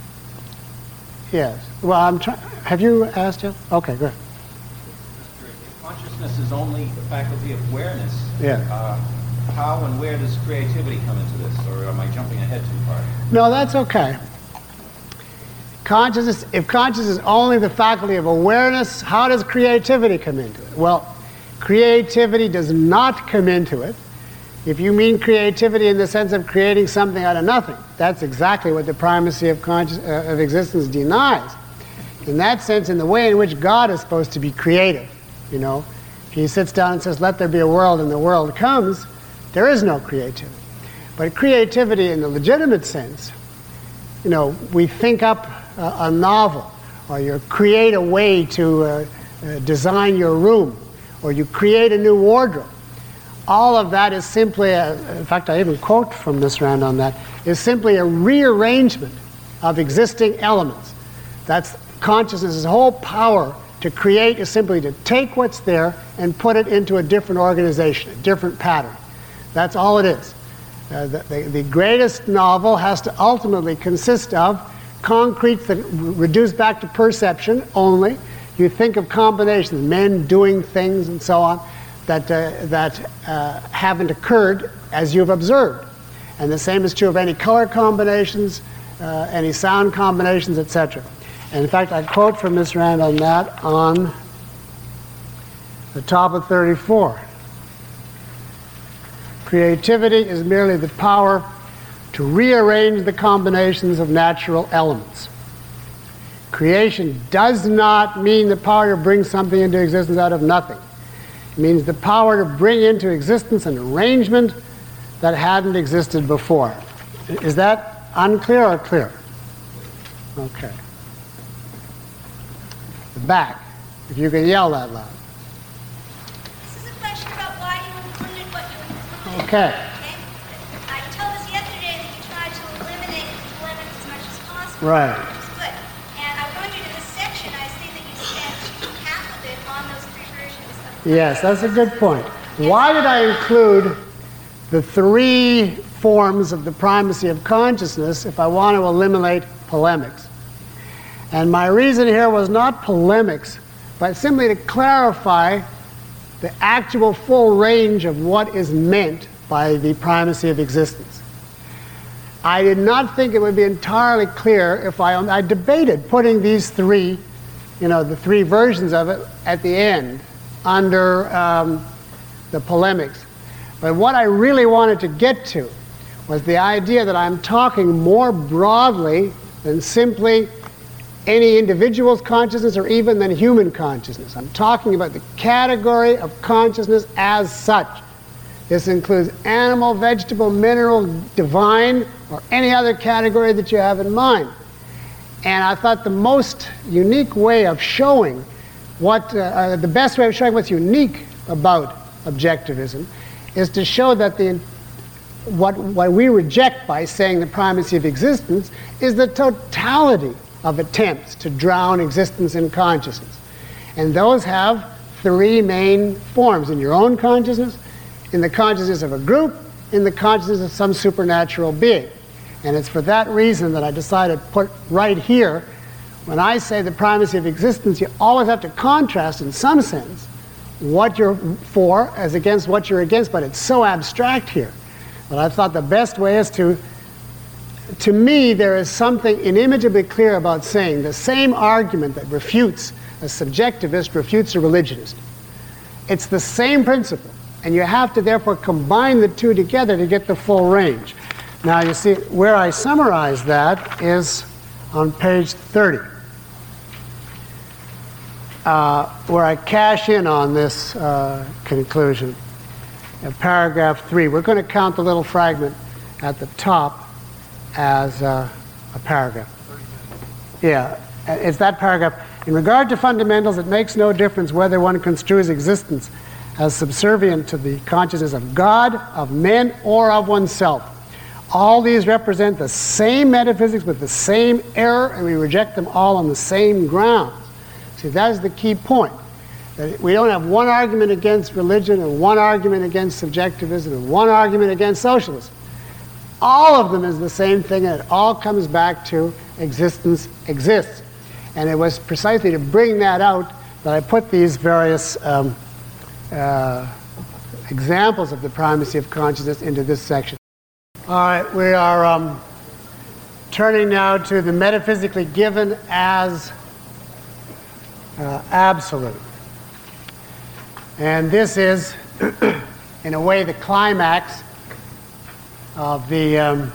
S1: Yes. Well, I'm trying. Have you asked yet? Okay, good.
S11: Consciousness is only the faculty of awareness.
S1: Yeah.
S11: Uh, how and where does creativity come into this, or am I jumping ahead too far?
S1: No, that's okay. consciousness, if consciousness is only the faculty of awareness, how does creativity come into it? Well, creativity does not come into it. If you mean creativity in the sense of creating something out of nothing, that's exactly what the primacy of, conscious, uh, of existence denies. In that sense, in the way in which God is supposed to be creative, you know, he sits down and says, let there be a world, and the world comes, there is no creativity. But creativity in the legitimate sense, you know, we think up a, a novel, or you create a way to uh, uh, design your room, or you create a new wardrobe. All of that is simply, a, in fact, I even quote from Miz Rand on that, is simply a rearrangement of existing elements. That's consciousness' whole power to create is simply to take what's there and put it into a different organization, a different pattern. That's all it is. Uh, the, the, the greatest novel has to ultimately consist of concrete that reduced back to perception only. You think of combinations, men doing things and so on, that, uh, that uh, haven't occurred as you've observed. And the same is true of any color combinations, uh, any sound combinations, et cetera. And in fact, I quote from Miz Rand on that on the top of thirty-four. Creativity is merely the power to rearrange the combinations of natural elements. Creation does not mean the power to bring something into existence out of nothing. It means the power to bring into existence an arrangement that hadn't existed before. Is that unclear or clear? Okay. The back, if you can yell that loud.
S12: This is a question about why you included what you included.
S1: Okay.
S12: Okay? Uh, you told us yesterday that you tried to eliminate polemics as much as possible.
S1: Right.
S12: Which is good. And I wondered in this section, I see that you spent half of it on those three versions of
S1: Yes, that's a good point. Why did I include the three forms of the primacy of consciousness if I want to eliminate polemics? And my reason here was not polemics, but simply to clarify the actual full range of what is meant by the primacy of existence. I did not think it would be entirely clear if I, I debated putting these three, you know, the three versions of it at the end under um, the polemics. But what I really wanted to get to was the idea that I'm talking more broadly than simply any individual's consciousness or even than human consciousness. I'm talking about the category of consciousness as such. This includes animal, vegetable, mineral, divine, or any other category that you have in mind. And I thought the most unique way of showing what, uh, uh, the best way of showing what's unique about objectivism is to show that the what, what we reject by saying the primacy of existence is the totality of attempts to drown existence in consciousness. And those have three main forms: in your own consciousness, in the consciousness of a group, in the consciousness of some supernatural being. And it's for that reason that I decided to put right here, when I say the primacy of existence, you always have to contrast in some sense what you're for as against what you're against, but it's so abstract here. But I thought the best way is to To me, there is something inimaginably clear about saying the same argument that refutes a subjectivist refutes a religionist. It's the same principle, and you have to therefore combine the two together to get the full range. Now, you see, where I summarize that is on page thirty, uh, where I cash in on this uh, conclusion. In paragraph three, we're going to count the little fragment at the top as uh, a paragraph. Yeah, it's that paragraph. In regard to fundamentals, it makes no difference whether one construes existence as subservient to the consciousness of God, of men, or of oneself. All these represent the same metaphysics with the same error, and we reject them all on the same grounds. See, that is the key point. That we don't have one argument against religion, or one argument against subjectivism, and one argument against socialism. All of them is the same thing, and it all comes back to existence exists. And it was precisely to bring that out that I put these various um, uh, examples of the primacy of consciousness into this section. All right, we are um, turning now to the metaphysically given as uh, absolute. And this is, in a way, the climax of the um,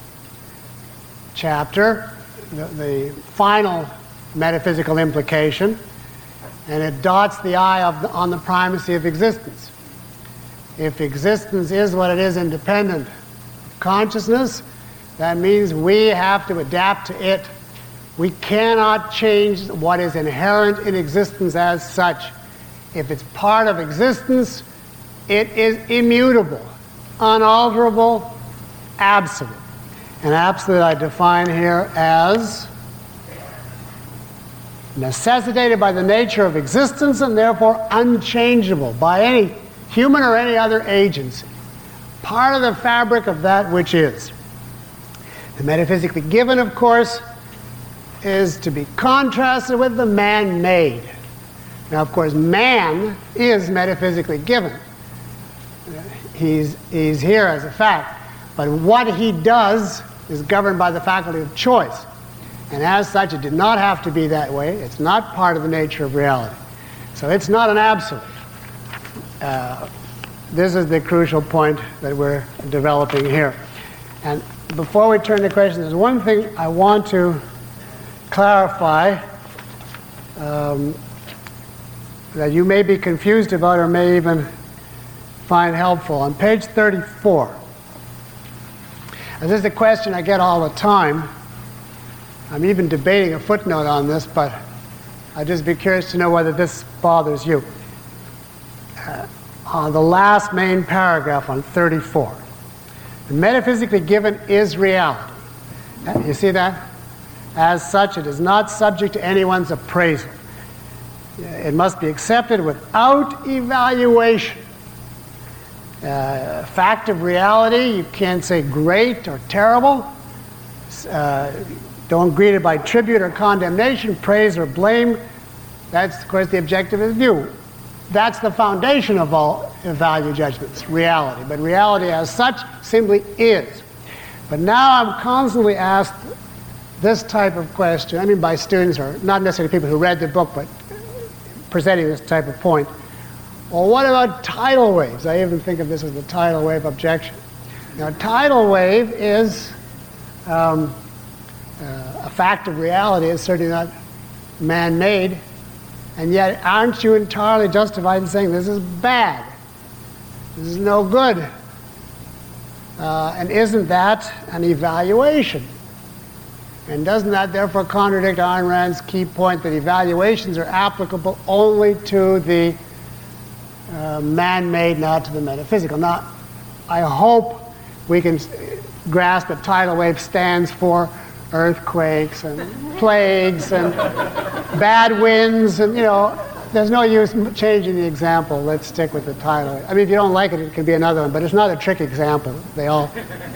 S1: chapter, the, the final metaphysical implication, and it dots the I of the, on the primacy of existence. If existence is what it is independent of consciousness, that means we have to adapt to it. We cannot change what is inherent in existence as such. If it's part of existence, it is immutable, unalterable, absolute. And absolute I define here as necessitated by the nature of existence and therefore unchangeable by any human or any other agency. Part of the fabric of that which is. The metaphysically given, of course, is to be contrasted with the man-made. Now, of course, man is metaphysically given. He's, he's here as a fact. But what he does is governed by the faculty of choice. And as such, it did not have to be that way. It's not part of the nature of reality. So it's not an absolute. Uh, this is the crucial point that we're developing here. And before we turn to questions, there's one thing I want to clarify um, that you may be confused about or may even find helpful. On page thirty-four, and this is a question I get all the time. I'm even debating a footnote on this, but I'd just be curious to know whether this bothers you. Uh, on the last main paragraph on thirty-four, the metaphysically given is reality. Uh, you see that? As such, it is not subject to anyone's appraisal. It must be accepted without evaluation. Uh, fact of reality, you can't say great or terrible. Uh, don't greet it by tribute or condemnation, praise or blame. That's, of course, the objectivist view. That's the foundation of all value judgments, reality. But reality as such simply is. But now I'm constantly asked this type of question, I mean by students, or not necessarily people who read the book, but presenting this type of point. Well, what about tidal waves? I even think of this as the tidal wave objection. Now, tidal wave is um, uh, a fact of reality. It's certainly not man-made. And yet, aren't you entirely justified in saying this is bad? This is no good. Uh, and isn't that an evaluation? And doesn't that therefore contradict Ayn Rand's key point that evaluations are applicable only to the uh, man-made, not to the metaphysical? Now, I hope we can grasp that tidal wave stands for earthquakes and plagues and bad winds, and you know, there's no use changing the example. Let's stick with the tidal wave. I mean, if you don't like it, it can be another one, but it's not a trick example. They all.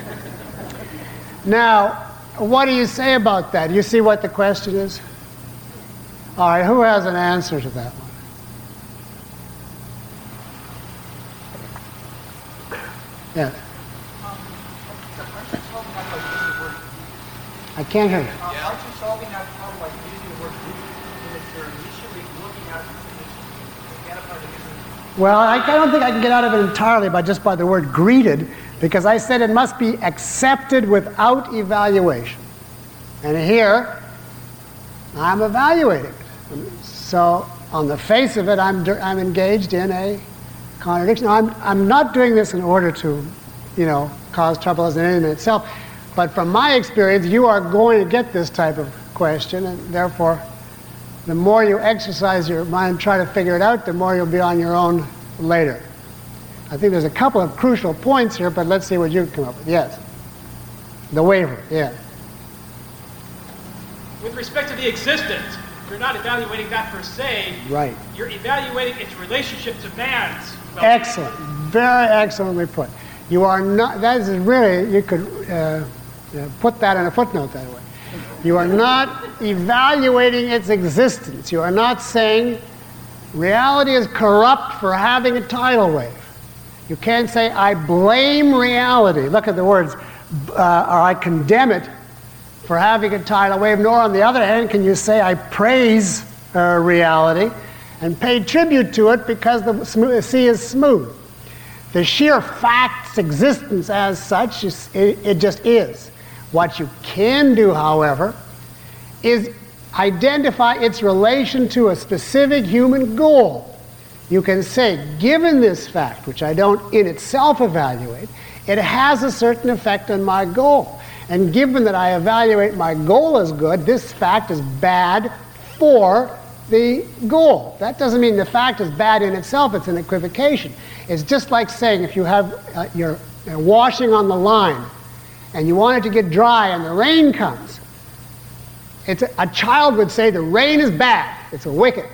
S1: Now, what do you say about that? Do you see what the question is? All right, who has an answer to that one? Yeah. I can't hear you.
S8: Uh, aren't you solving that problem by using the word group when you're initially looking at it?
S1: Well, I, I don't think I can get out of it entirely by just by the word greeted, because I said it must be accepted without evaluation. And here, I'm evaluating it. So on the face of it, I'm, I'm engaged in a contradiction. I'm, I'm not doing this in order to, you know, cause trouble as an end in itself. But from my experience, you are going to get this type of question, and therefore, the more you exercise your mind and try to figure it out, the more you'll be on your own later. I think there's a couple of crucial points here, but let's see what you come up with. Yes. The waiver, yeah.
S9: With respect to the existence, you're not evaluating that per se.
S1: Right.
S9: You're evaluating its relationship to man's well-being.
S1: Excellent. Very excellently put. You are not, that is really, you could uh, uh, put that in a footnote that way. You are not evaluating its existence. You are not saying reality is corrupt for having a tidal wave. You can't say, I blame reality. Look at the words, uh, or I condemn it for having a tidal wave, nor on the other hand can you say I praise uh, reality and pay tribute to it because the sm- sea is smooth. The sheer fact's existence as such, is, it, it just is. What you can do, however, is identify its relation to a specific human goal. You can say, given this fact, which I don't in itself evaluate, it has a certain effect on my goal. And given that I evaluate my goal as good, this fact is bad for the goal. That doesn't mean the fact is bad in itself, it's an equivocation. It's just like saying if you have uh, your uh, washing on the line and you want it to get dry and the rain comes, it's a, a child would say the rain is bad, it's a wicked.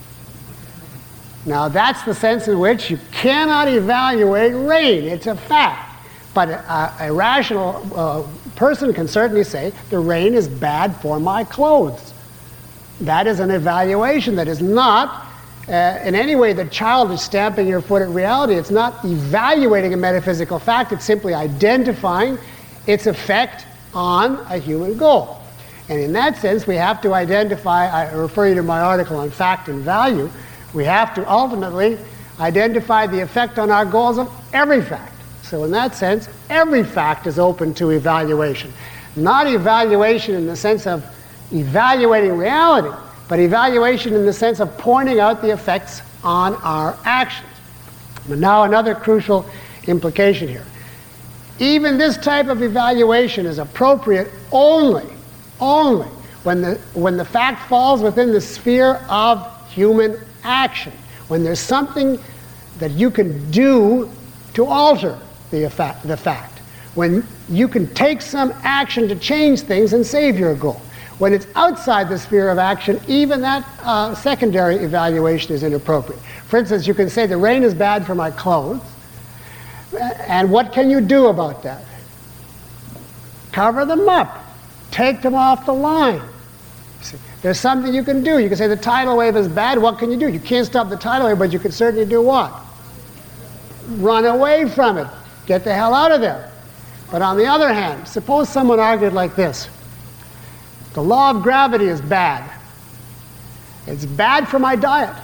S1: Now that's the sense in which you cannot evaluate rain, it's a fact. But a, a rational uh, person can certainly say the rain is bad for my clothes. That is an evaluation that is not uh, in any way the child is stamping your foot at reality. It's not evaluating a metaphysical fact, it's simply identifying its effect on a human goal. And in that sense, we have to identify, I refer you to my article on fact and value, we have to ultimately identify the effect on our goals of every fact. So in that sense, every fact is open to evaluation. Not evaluation in the sense of evaluating reality, but evaluation in the sense of pointing out the effects on our actions. But now another crucial implication here. Even this type of evaluation is appropriate only, only when the, when the fact falls within the sphere of human action, when there's something that you can do to alter the, effect, the fact, when you can take some action to change things and save your goal. When it's outside the sphere of action, even that uh, secondary evaluation is inappropriate. For instance, you can say the rain is bad for my clothes, and what can you do about that? Cover them up. Take them off the line. See, there's something you can do. You can say the tidal wave is bad. What can you do? You can't stop the tidal wave, but you can certainly do what? Run away from it. Get the hell out of there. But on the other hand, suppose someone argued like this. The law of gravity is bad. It's bad for my diet.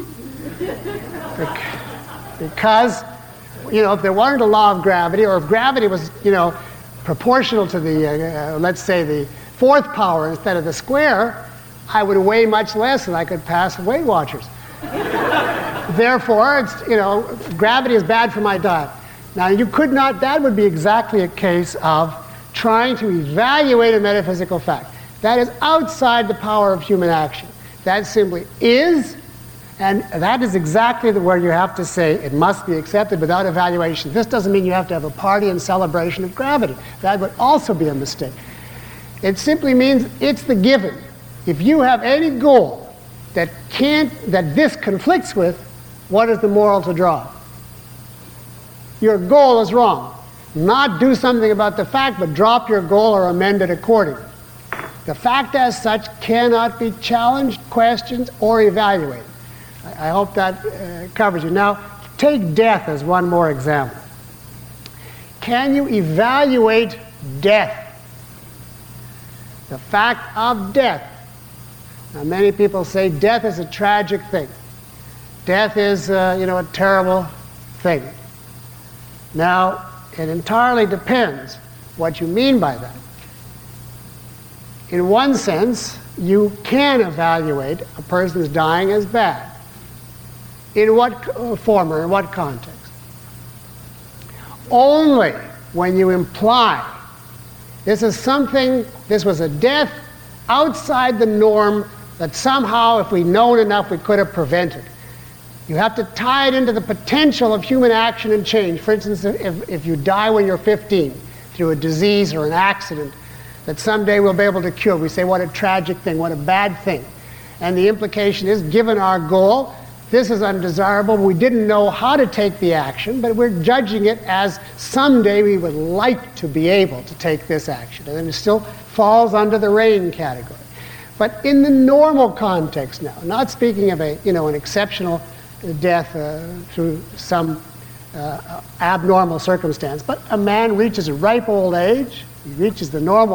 S1: Because, you know, if there weren't a law of gravity, or if gravity was, you know, proportional to the, uh, let's say, the fourth power instead of the square, I would weigh much less and I could pass Weight Watchers. Therefore, it's, you know, gravity is bad for my diet. Now, you could not, that would be exactly a case of trying to evaluate a metaphysical fact. That is outside the power of human action. That simply is, and that is exactly the where you have to say it must be accepted without evaluation. This doesn't mean you have to have a party and celebration of gravity. That would also be a mistake. It simply means it's the given. If you have any goal that can't, that this conflicts with, what is the moral to draw? Your goal is wrong. Not do something about the fact, but drop your goal or amend it accordingly. The fact as such cannot be challenged, questioned, or evaluated. I, I hope that uh, covers you. Now, take death as one more example. Can you evaluate death? The fact of death. Now, many people say death is a tragic thing. Death is, uh, you know, a terrible thing. Now, it entirely depends what you mean by that. In one sense, you can evaluate a person's dying as bad. In what form or in what context? Only when you imply this is something, this was a death outside the norm that somehow, if we'd known enough, we could have prevented. You have to tie it into the potential of human action and change. For instance, if, if you die when you're fifteen through a disease or an accident that someday we'll be able to cure, we say, what a tragic thing, what a bad thing. And the implication is, given our goal, this is undesirable. We didn't know how to take the action, but we're judging it as someday we would like to be able to take this action. And then it still falls under the rain category. But in the normal context now, not speaking of a, you know, an exceptional death uh, through some uh, abnormal circumstance, but a man reaches a ripe old age, he reaches the normal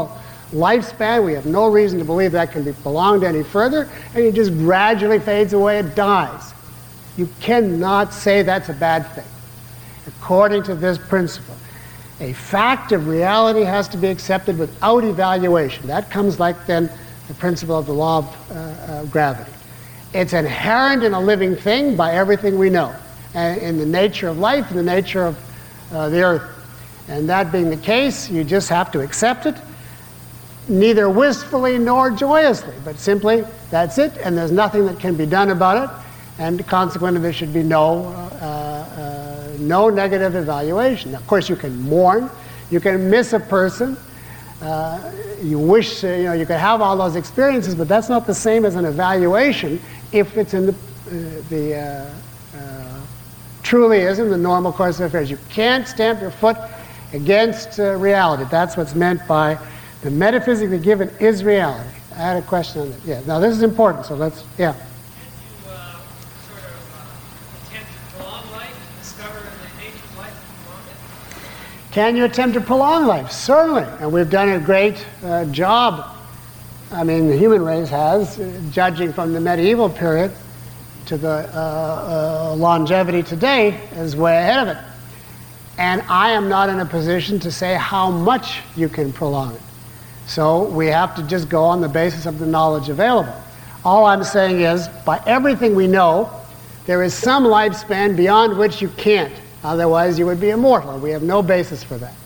S1: lifespan. We have no reason to believe that can be prolonged any further, and it just gradually fades away, it dies. You cannot say that's a bad thing, according to this principle. A fact of reality has to be accepted without evaluation. That comes like then the principle of the law of uh, uh, gravity. It's inherent in a living thing by everything we know, and in the nature of life, in the nature of uh, the earth. And that being the case, you just have to accept it, neither wistfully nor joyously, but simply that's it, and there's nothing that can be done about it, and consequently there should be no, uh, uh, no negative evaluation. Now, of course, you can mourn, you can miss a person, uh, you wish, uh, you know, you could have all those experiences, but that's not the same as an evaluation if it's in the, uh, the uh, uh, truly is in the normal course of affairs. You can't stamp your foot against uh, reality. That's what's meant by the metaphysically given is reality. I had a question on that. Yeah. Now this is important, so let's, yeah.
S9: Can you uh, sort of uh, attempt to prolong life, discover the nature of life and prolong it?
S1: Can you attempt to prolong life? Certainly. And we've done a great uh, job. I mean, the human race has, uh, judging from the medieval period to the uh, uh, longevity today, is way ahead of it. And I am not in a position to say how much you can prolong it. So we have to just go on the basis of the knowledge available. All I'm saying is, by everything we know, there is some lifespan beyond which you can't. Otherwise, you would be immortal. We have no basis for that.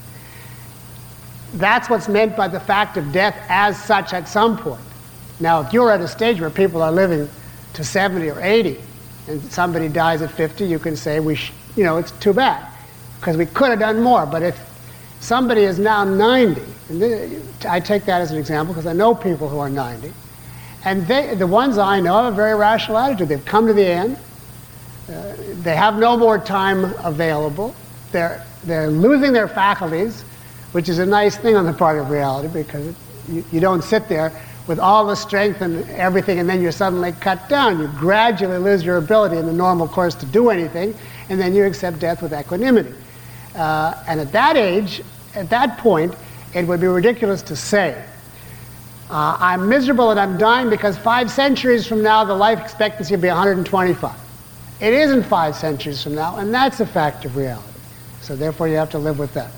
S1: That's what's meant by the fact of death as such at some point. Now, if you're at a stage where people are living to seventy or eighty, and somebody dies at fifty, you can say, we sh- you know, it's too bad, because we could have done more. But if somebody is now ninety, and th- I take that as an example because I know people who are ninety, and they, the ones I know have a very rational attitude. They've come to the end. Uh, they have no more time available. They're, they're losing their faculties, which is a nice thing on the part of reality, because it, you, you don't sit there with all the strength and everything and then you're suddenly cut down. You gradually lose your ability in the normal course to do anything, and then you accept death with equanimity. Uh, and at that age, at that point, it would be ridiculous to say, uh, I'm miserable and I'm dying because five centuries from now the life expectancy will be one hundred twenty-five. It isn't five centuries from now, and that's a fact of reality. So therefore you have to live with that.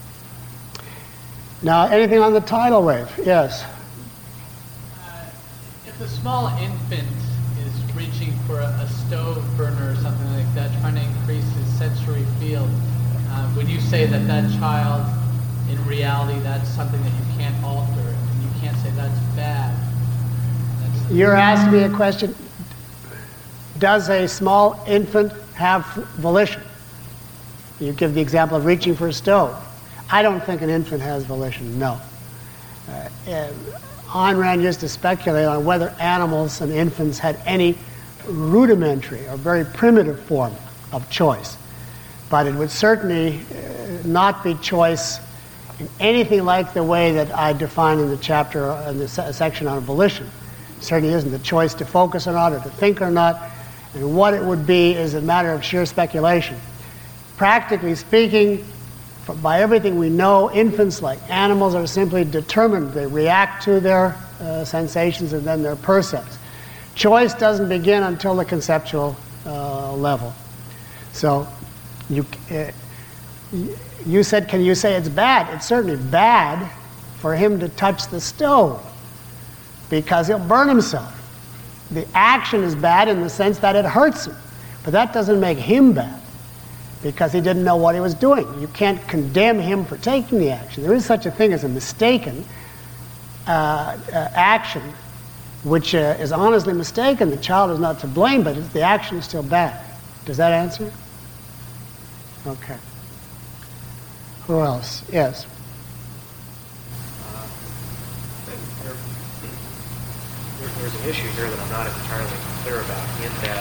S1: Now, anything on the tidal wave? Yes?
S13: Uh, if a small infant is reaching for a, a stove burner or something like that, trying to increase his sensory field, uh, would you say that that child, in reality, that's something that you can't alter, and you can't say that's bad? That's
S1: You're asking me a question. Does a small infant have volition? You give the example of reaching for a stove. I don't think an infant has volition, no. Uh, uh, Ayn Rand used to speculate on whether animals and infants had any rudimentary or very primitive form of choice. But it would certainly uh, not be choice in anything like the way that I define in the chapter, in the se- section on volition. It certainly isn't the choice to focus or not, or to think or not. And what it would be is a matter of sheer speculation. Practically speaking, by everything we know, infants, like animals, are simply determined. They react to their uh, sensations and then their percepts. Choice doesn't begin until the conceptual uh, level. So you, uh, you said, can you say it's bad? It's certainly bad for him to touch the stove because he'll burn himself. The action is bad in the sense that it hurts him, but that doesn't make him bad, because he didn't know what he was doing. You can't condemn him for taking the action. There is such a thing as a mistaken uh, uh, action, which uh, is honestly mistaken. The child is not to blame, but the action is still bad. Does that answer? Okay. Who else? Yes.
S14: Uh, there, there, there's an issue here that I'm not entirely clear about, in that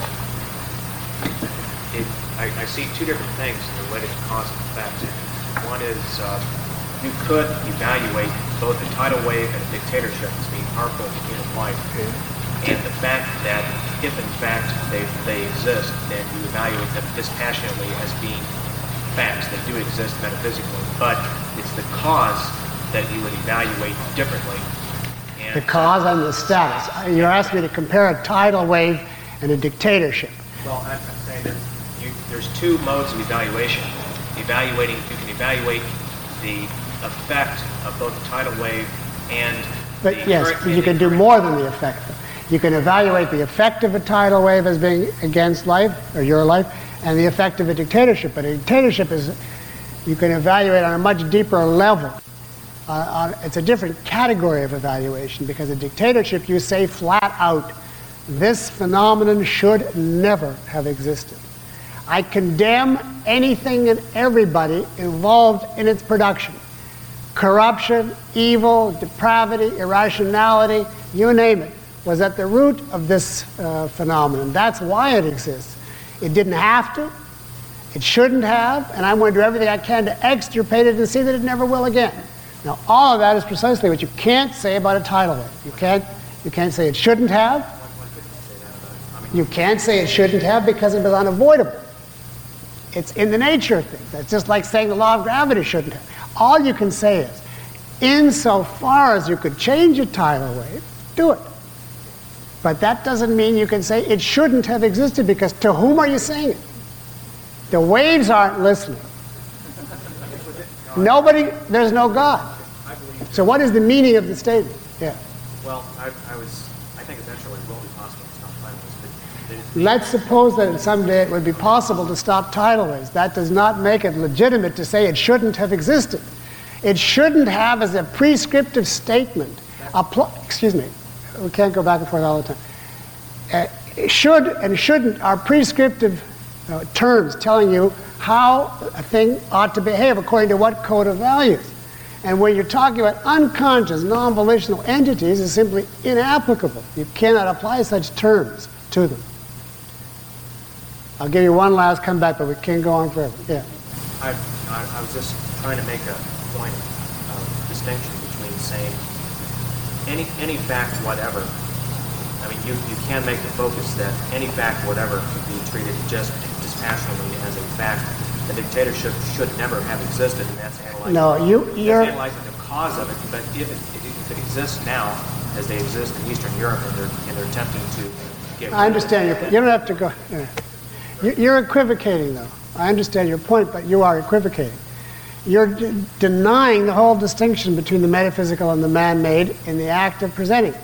S14: It, I, I see two different things related to cause and effect. One is uh, you could evaluate both a tidal wave and a dictatorship as being harmful to human life, and the fact that if in fact they, they exist, then you evaluate them dispassionately as being facts. They do exist metaphysically, but it's the cause that you would evaluate differently. And
S1: The cause and the status. You're asking me to compare a tidal wave and a dictatorship.
S14: Well, I'm I'm saying that you, there's two modes of evaluation. Evaluating, you can evaluate the effect of both the tidal wave and
S1: But
S14: the
S1: yes,
S14: hurricane-
S1: you can do more than the effect. You can evaluate the effect of a tidal wave as being against life, or your life, and the effect of a dictatorship. But a dictatorship is, you can evaluate on a much deeper level. Uh, on, it's a different category of evaluation, because a dictatorship, you say flat out, this phenomenon should never have existed. I condemn anything and everybody involved in its production. Corruption, evil, depravity, irrationality, you name it, was at the root of this uh, phenomenon. That's why it exists. It didn't have to, it shouldn't have, and I'm going to do everything I can to extirpate it and see that it never will again. Now, all of that is precisely what you can't say about a tidal wave. You can't, you can't say it shouldn't have. You can't say it shouldn't have because it was unavoidable. It's in the nature of things. It's just like saying the law of gravity shouldn't have. All you can say is, insofar as you could change a tidal wave, do it. But that doesn't mean you can say it shouldn't have existed, because to whom are you saying it? The waves aren't listening. Nobody, there's no God. So what is the meaning of the statement? Yeah.
S14: Well, I, I was, I think eventually it will be possible to stop tidal waves. But
S1: Let's suppose that someday it would be possible to stop tidal waves. That does not make it legitimate to say it shouldn't have existed. It shouldn't have as a prescriptive statement. Apply, excuse me, we can't go back and forth all the time. Uh, should and shouldn't are prescriptive uh, terms telling you how a thing ought to behave according to what code of values. And when you're talking about unconscious, non-volitional entities, it's simply inapplicable. You cannot apply such terms to them. I'll give you one last comeback, but we can't go on forever. Yeah.
S14: I, I, I was just trying to make a point of distinction between saying any any fact whatever. I mean, you, you can make the focus that any fact whatever could be treated just dispassionately as a fact. The dictatorship should never have existed, and that's analyzing,
S1: No, you,
S14: that's
S1: you're...
S14: analyzing the cause of it. But if it, if it exists now, as they exist in Eastern Europe, and they're, and they're attempting to get...
S1: I understand your point. You don't have to go... Yeah. You- You're equivocating, though. I understand your point, but you are equivocating. You're d- denying the whole distinction between the metaphysical and the man-made in the act of presenting it.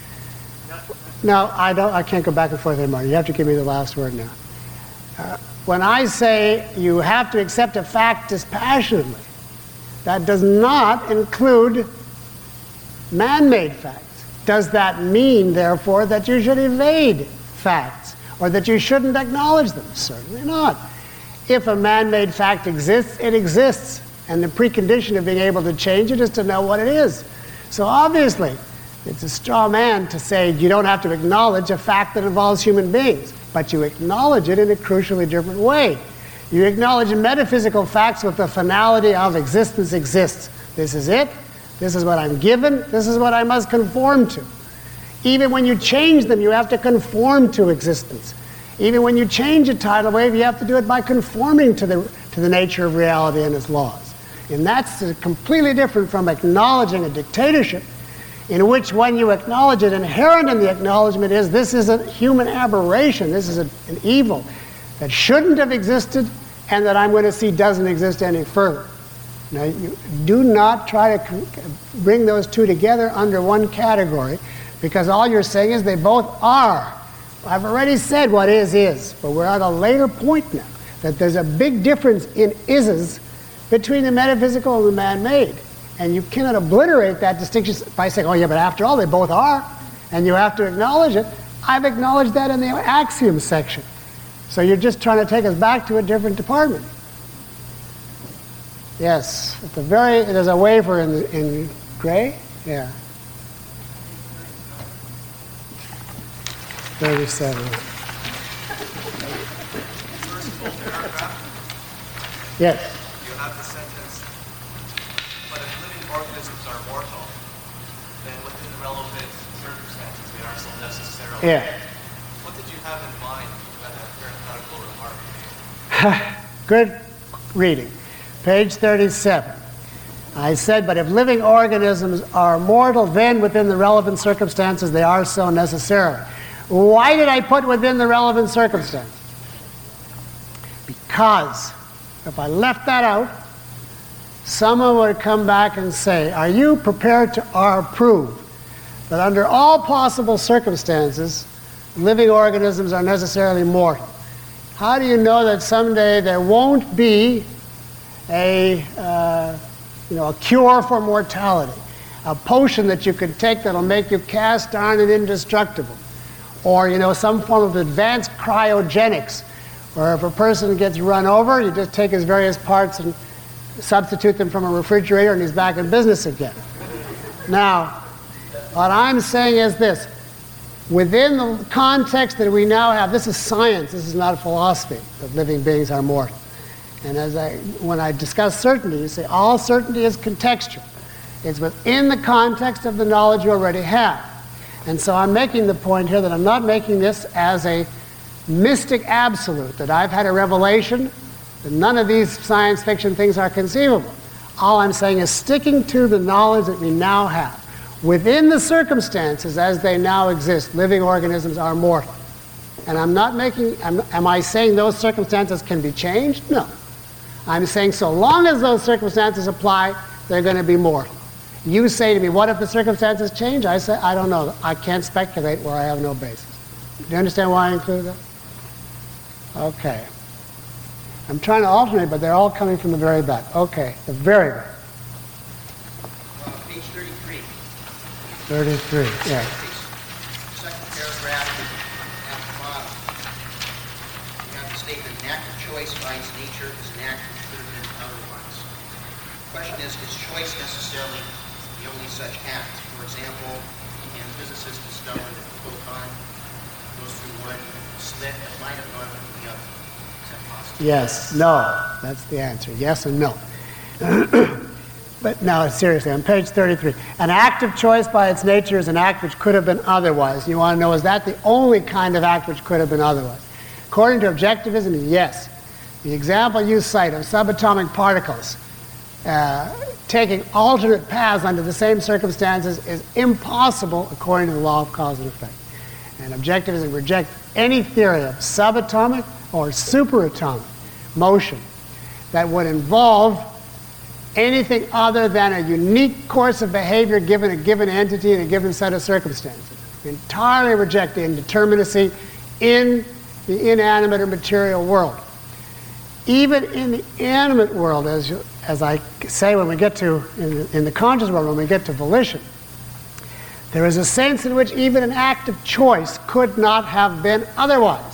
S1: No, I don't. I can't go back and forth anymore. You have to give me the last word now. Uh, when I say you have to accept a fact dispassionately, that does not include man-made facts. Does that mean, therefore, that you should evade facts or that you shouldn't acknowledge them? Certainly not. If a man-made fact exists, it exists. And the precondition of being able to change it is to know what it is. So obviously, it's a straw man to say you don't have to acknowledge a fact that involves human beings, but you acknowledge it in a crucially different way. You acknowledge metaphysical facts with the finality of existence exists. This is it. This is what I'm given. This is what I must conform to. Even when you change them, you have to conform to existence. Even when you change a tidal wave, you have to do it by conforming to the, to the nature of reality and its laws. And that's completely different from acknowledging a dictatorship, in which when you acknowledge it, inherent in the acknowledgement is this is a human aberration, this is a, an evil that shouldn't have existed and that I'm going to see doesn't exist any further. Now, you do not try to bring those two together under one category, because all you're saying is they both are. I've already said what is is, but we're at a later point now, that there's a big difference in is's between the metaphysical and the man-made. And you cannot obliterate that distinction by saying, oh yeah, but after all, they both are, and you have to acknowledge it. I've acknowledged that in the axiom section. So you're just trying to take us back to a different department. Yes, at the very, there's a waiver in, the, in gray. Yeah. thirty-seven.
S3: First full paragraph.
S1: Yes.
S3: You have the sentence, but if living organisms are mortal, then within the relevant circumstances, they are so necessarily.
S1: Yeah.
S3: What did you have in mind when that parenthetical remark?
S1: Good reading. Page thirty-seven. I said, but if living organisms are mortal, then within the relevant circumstances they are so necessarily. Why did I put within the relevant circumstances? Because if I left that out, someone would come back and say, are you prepared to approve that under all possible circumstances, living organisms are necessarily mortal? How do you know that someday there won't be a, uh, you know, a cure for mortality, a potion that you can take that'll make you cast iron and indestructible, or, you know, some form of advanced cryogenics, where if a person gets run over, you just take his various parts and substitute them from a refrigerator and he's back in business again. Now, what I'm saying is this. Within the context that we now have, this is science, this is not philosophy, that living beings are mortal. And as I, when I discuss certainty, you say all certainty is contextual. It's within the context of the knowledge you already have. And so I'm making the point here that I'm not making this as a mystic absolute, that I've had a revelation, that none of these science fiction things are conceivable. All I'm saying is sticking to the knowledge that we now have. Within the circumstances as they now exist, living organisms are mortal. And I'm not making, am, am I saying those circumstances can be changed? No. I'm saying so long as those circumstances apply, they're going to be mortal. You say to me, what if the circumstances change? I say, I don't know. I can't speculate where I have no basis. Do you understand why I include that? Okay. I'm trying to alternate, but they're all coming from the very back. Okay, the very back.
S15: Uh, page thirty-three.
S1: thirty-three, yeah.
S15: Second paragraph at the bottom. You have the statement, an act of choice by its nature is an act which could have been otherwise. The question is, is choice necessarily the only such act? For example, can physicists discover that the photon goes through one slit that might have gone through the other? Is that possible?
S1: Yes, no. That's the answer. Yes and no. But now, seriously, on page thirty-three, an act of choice by its nature is an act which could have been otherwise. You want to know, is that the only kind of act which could have been otherwise? According to objectivism, yes. The example you cite of subatomic particles uh, taking alternate paths under the same circumstances is impossible according to the law of cause and effect. And objectivism rejects any theory of subatomic or superatomic motion that would involve anything other than a unique course of behavior given a given entity in a given set of circumstances. We entirely reject the indeterminacy in the inanimate or material world. Even in the animate world, as, you, as I say when we get to, in the, in the conscious world, when we get to volition, there is a sense in which even an act of choice could not have been otherwise.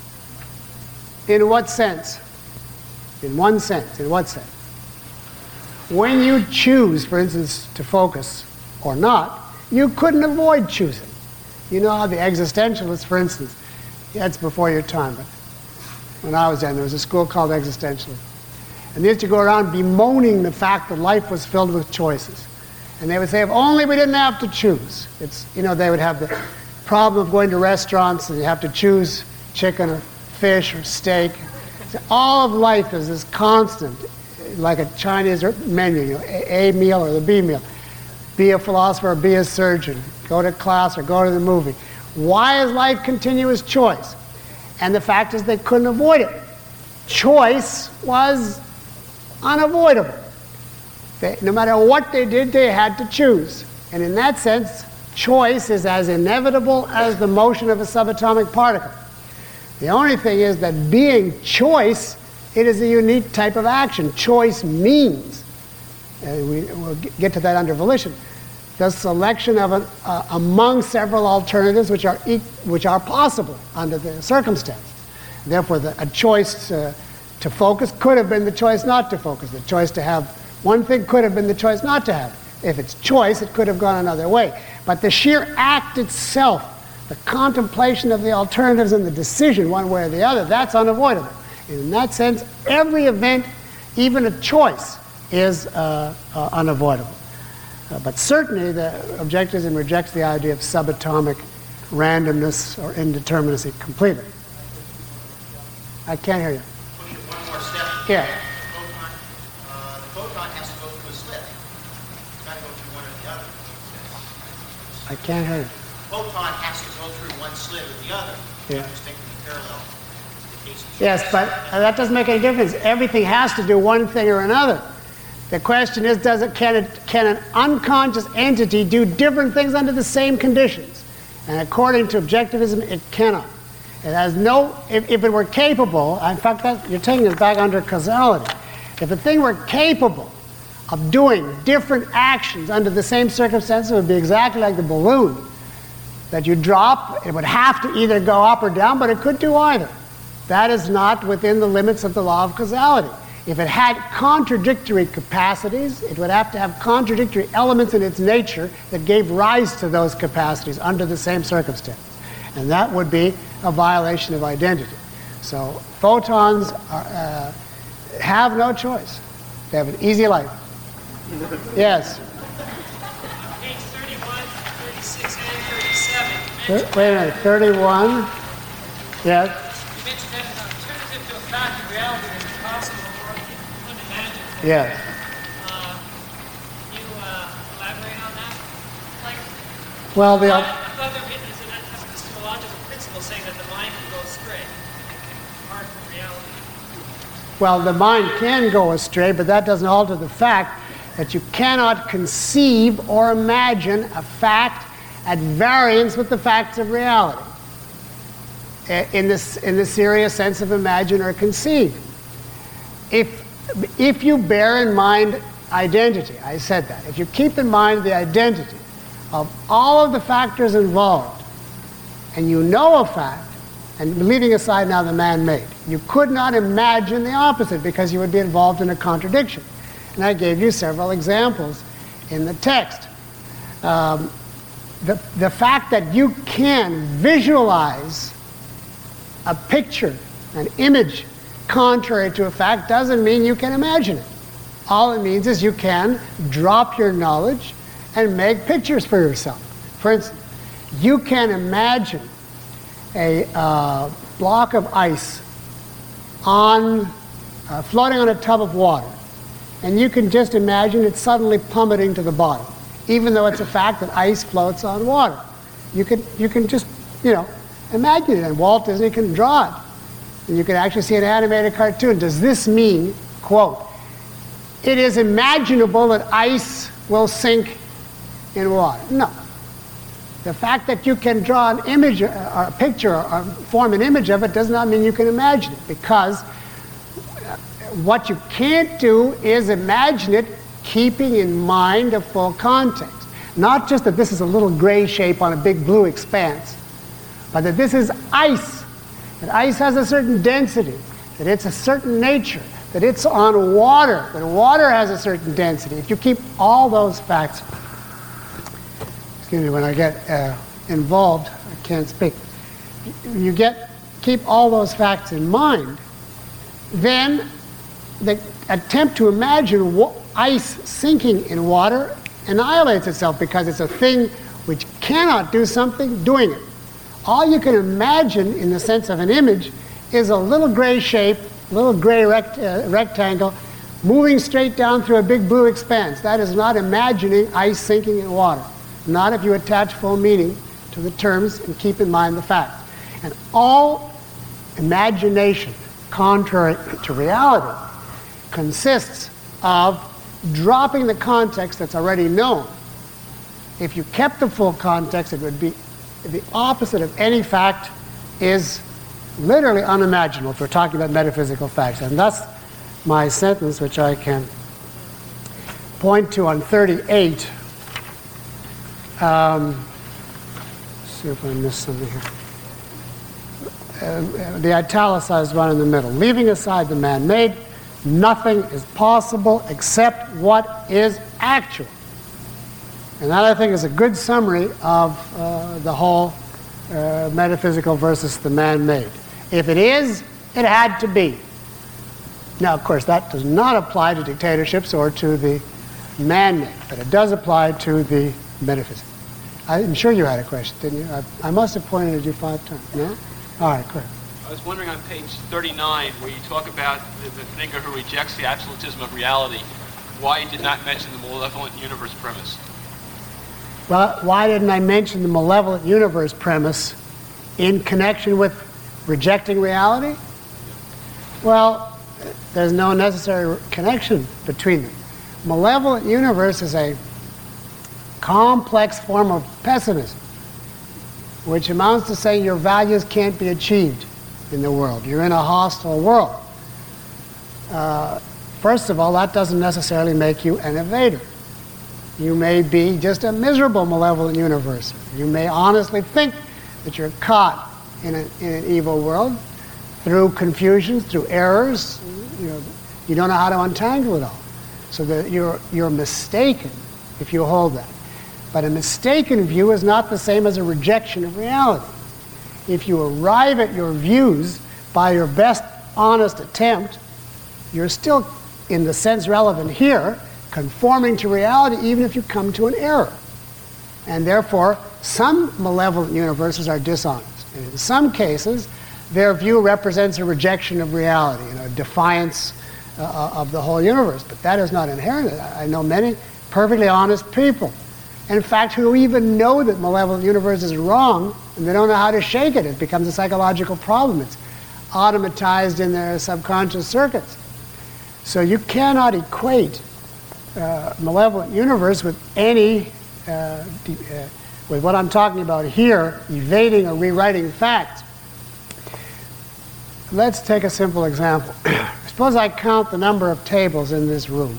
S1: In what sense? In one sense. In what sense? When you choose, for instance, to focus or not, you couldn't avoid choosing. You know how the existentialists, for instance, that's before your time, but when I was there, there was a school called existentialism. And they used to go around bemoaning the fact that life was filled with choices. And they would say, if only we didn't have to choose. It's, you know, they would have the problem of going to restaurants and you have to choose chicken or fish or steak. So all of life is this constant, like a Chinese menu, you know, a, a meal or the B meal. Be a philosopher or be a surgeon. Go to class or go to the movie. Why is life continuous choice? And the fact is they couldn't avoid it. Choice was unavoidable. They, no matter what they did, they had to choose. And in that sense, choice is as inevitable as the motion of a subatomic particle. The only thing is that being choice, it is a unique type of action. Choice means, and we, we'll get to that under volition, the selection of an, uh, among several alternatives which are, e which are possible under the circumstances. Therefore, the, a choice to, to focus could have been the choice not to focus. The choice to have one thing could have been the choice not to have it. If it's choice, it could have gone another way. But the sheer act itself, the contemplation of the alternatives and the decision one way or the other, that's unavoidable. And in that sense, every event, even a choice, is uh, uh, unavoidable. Uh, but certainly the objectivism rejects the idea of subatomic randomness or indeterminacy completely. I can't hear you.
S15: Push it one more step.
S1: Yeah.
S15: The photon, uh, the photon has to go through through a slit. It's got to go through one or the other.
S1: I can't hear you.
S15: Photon has to go through one slit or the other.
S1: Yeah.
S15: Distinctly parallel. The case of
S1: Yes, but uh, that doesn't make any difference. Everything has to do one thing or another. The question is, does it, can, it, can an unconscious entity do different things under the same conditions? And according to objectivism, it cannot. It has no, if, if it were capable, in fact, that, you're taking it back under causality. If a thing were capable of doing different actions under the same circumstances, it would be exactly like the balloon that you drop. It would have to either go up or down, but it could do either. That is not within the limits of the law of causality. If it had contradictory capacities, it would have to have contradictory elements in its nature that gave rise to those capacities under the same circumstances. And that would be a violation of identity. So photons are, uh, have no choice. They have an easy life. Yes?
S9: Page thirty-one, thirty-six, and thirty-seven.
S1: Th- Wait a minute, thirty-one? Yes?
S9: You mentioned that an alternative to a fact of reality is impossible or unimaginable.
S1: Yes.
S9: Uh, can you uh, elaborate on that? Like,
S1: Well, the...
S9: I thought there is an epistemological principle saying that the mind can go astray, apart from reality.
S1: Well, the mind can go astray, but that doesn't alter the fact that you cannot conceive or imagine a fact at variance with the facts of reality in this in the serious sense of imagine or conceive. If if you bear in mind identity, I said that, if you keep in mind the identity of all of the factors involved, and you know a fact, and leaving aside now the man-made, you could not imagine the opposite because you would be involved in a contradiction. And I gave you several examples in the text. Um, the, the fact that you can visualize a picture, an image, contrary to a fact doesn't mean you can imagine it. All it means is you can drop your knowledge and make pictures for yourself. For instance, you can imagine a uh, block of ice on, uh, floating on a tub of water. And you can just imagine it suddenly plummeting to the bottom, even though it's a fact that ice floats on water. You can, you can just, you know, imagine it, and Walt Disney can draw it. And you can actually see an animated cartoon. Does this mean, quote, it is imaginable that ice will sink in water? No. The fact that you can draw an image or a picture or form an image of it does not mean you can imagine it, because what you can't do is imagine it keeping in mind a full context. Not just that this is a little gray shape on a big blue expanse, but that this is ice, that ice has a certain density, that it's a certain nature, that it's on water, that water has a certain density. If you keep all those facts, excuse me, when I get uh, involved, I can't speak. You get, keep all those facts in mind, then the attempt to imagine wa- ice sinking in water annihilates itself, because it's a thing which cannot do something doing it. All you can imagine in the sense of an image is a little gray shape, a little gray rect- uh, rectangle moving straight down through a big blue expanse. That is not imagining ice sinking in water. Not if you attach full meaning to the terms and keep in mind the facts. And all imagination, contrary to reality, consists of dropping the context that's already known. If you kept the full context, it would be the opposite of any fact is literally unimaginable if we're talking about metaphysical facts. And that's my sentence, which I can point to on thirty-eight. Um, let's see if I missed something here. Uh, the italicized one in the middle. Leaving aside the man-made, nothing is possible except what is actual. And that, I think, is a good summary of uh, the whole uh, metaphysical versus the man-made. If it is, it had to be. Now, of course, that does not apply to dictatorships or to the man-made, but it does apply to the metaphysical. I'm sure you had a question, didn't you? I, I must have pointed at you five times. No? All right, go ahead.
S16: I was wondering on page thirty-nine, where you talk about the, the thinker who rejects the absolutism of reality, why you did not mention the malevolent universe premise.
S1: Well, why didn't I mention the malevolent universe premise in connection with rejecting reality? Well, there's no necessary connection between them. Malevolent universe is a complex form of pessimism, which amounts to saying your values can't be achieved in the world. You're in a hostile world. Uh, first of all, that doesn't necessarily make you an evader. You may be just a miserable malevolent universe. You may honestly think that you're caught in, a, in an evil world through confusions, through errors. You know, you don't know how to untangle it all. So that you're, you're mistaken if you hold that. But a mistaken view is not the same as a rejection of reality. If you arrive at your views by your best honest attempt, you're still, in the sense relevant here, conforming to reality even if you come to an error. And therefore, some malevolent universes are dishonest. And in some cases, their view represents a rejection of reality, you know, a defiance uh, of the whole universe. But that is not inherent. I know many perfectly honest people, in fact, who even know that malevolent universe is wrong, and they don't know how to shake it. It becomes a psychological problem. It's automatized in their subconscious circuits. So you cannot equate uh, malevolent universe with any, uh, de- uh, with what I'm talking about here, evading or rewriting facts. Let's take a simple example. Suppose I count the number of tables in this room,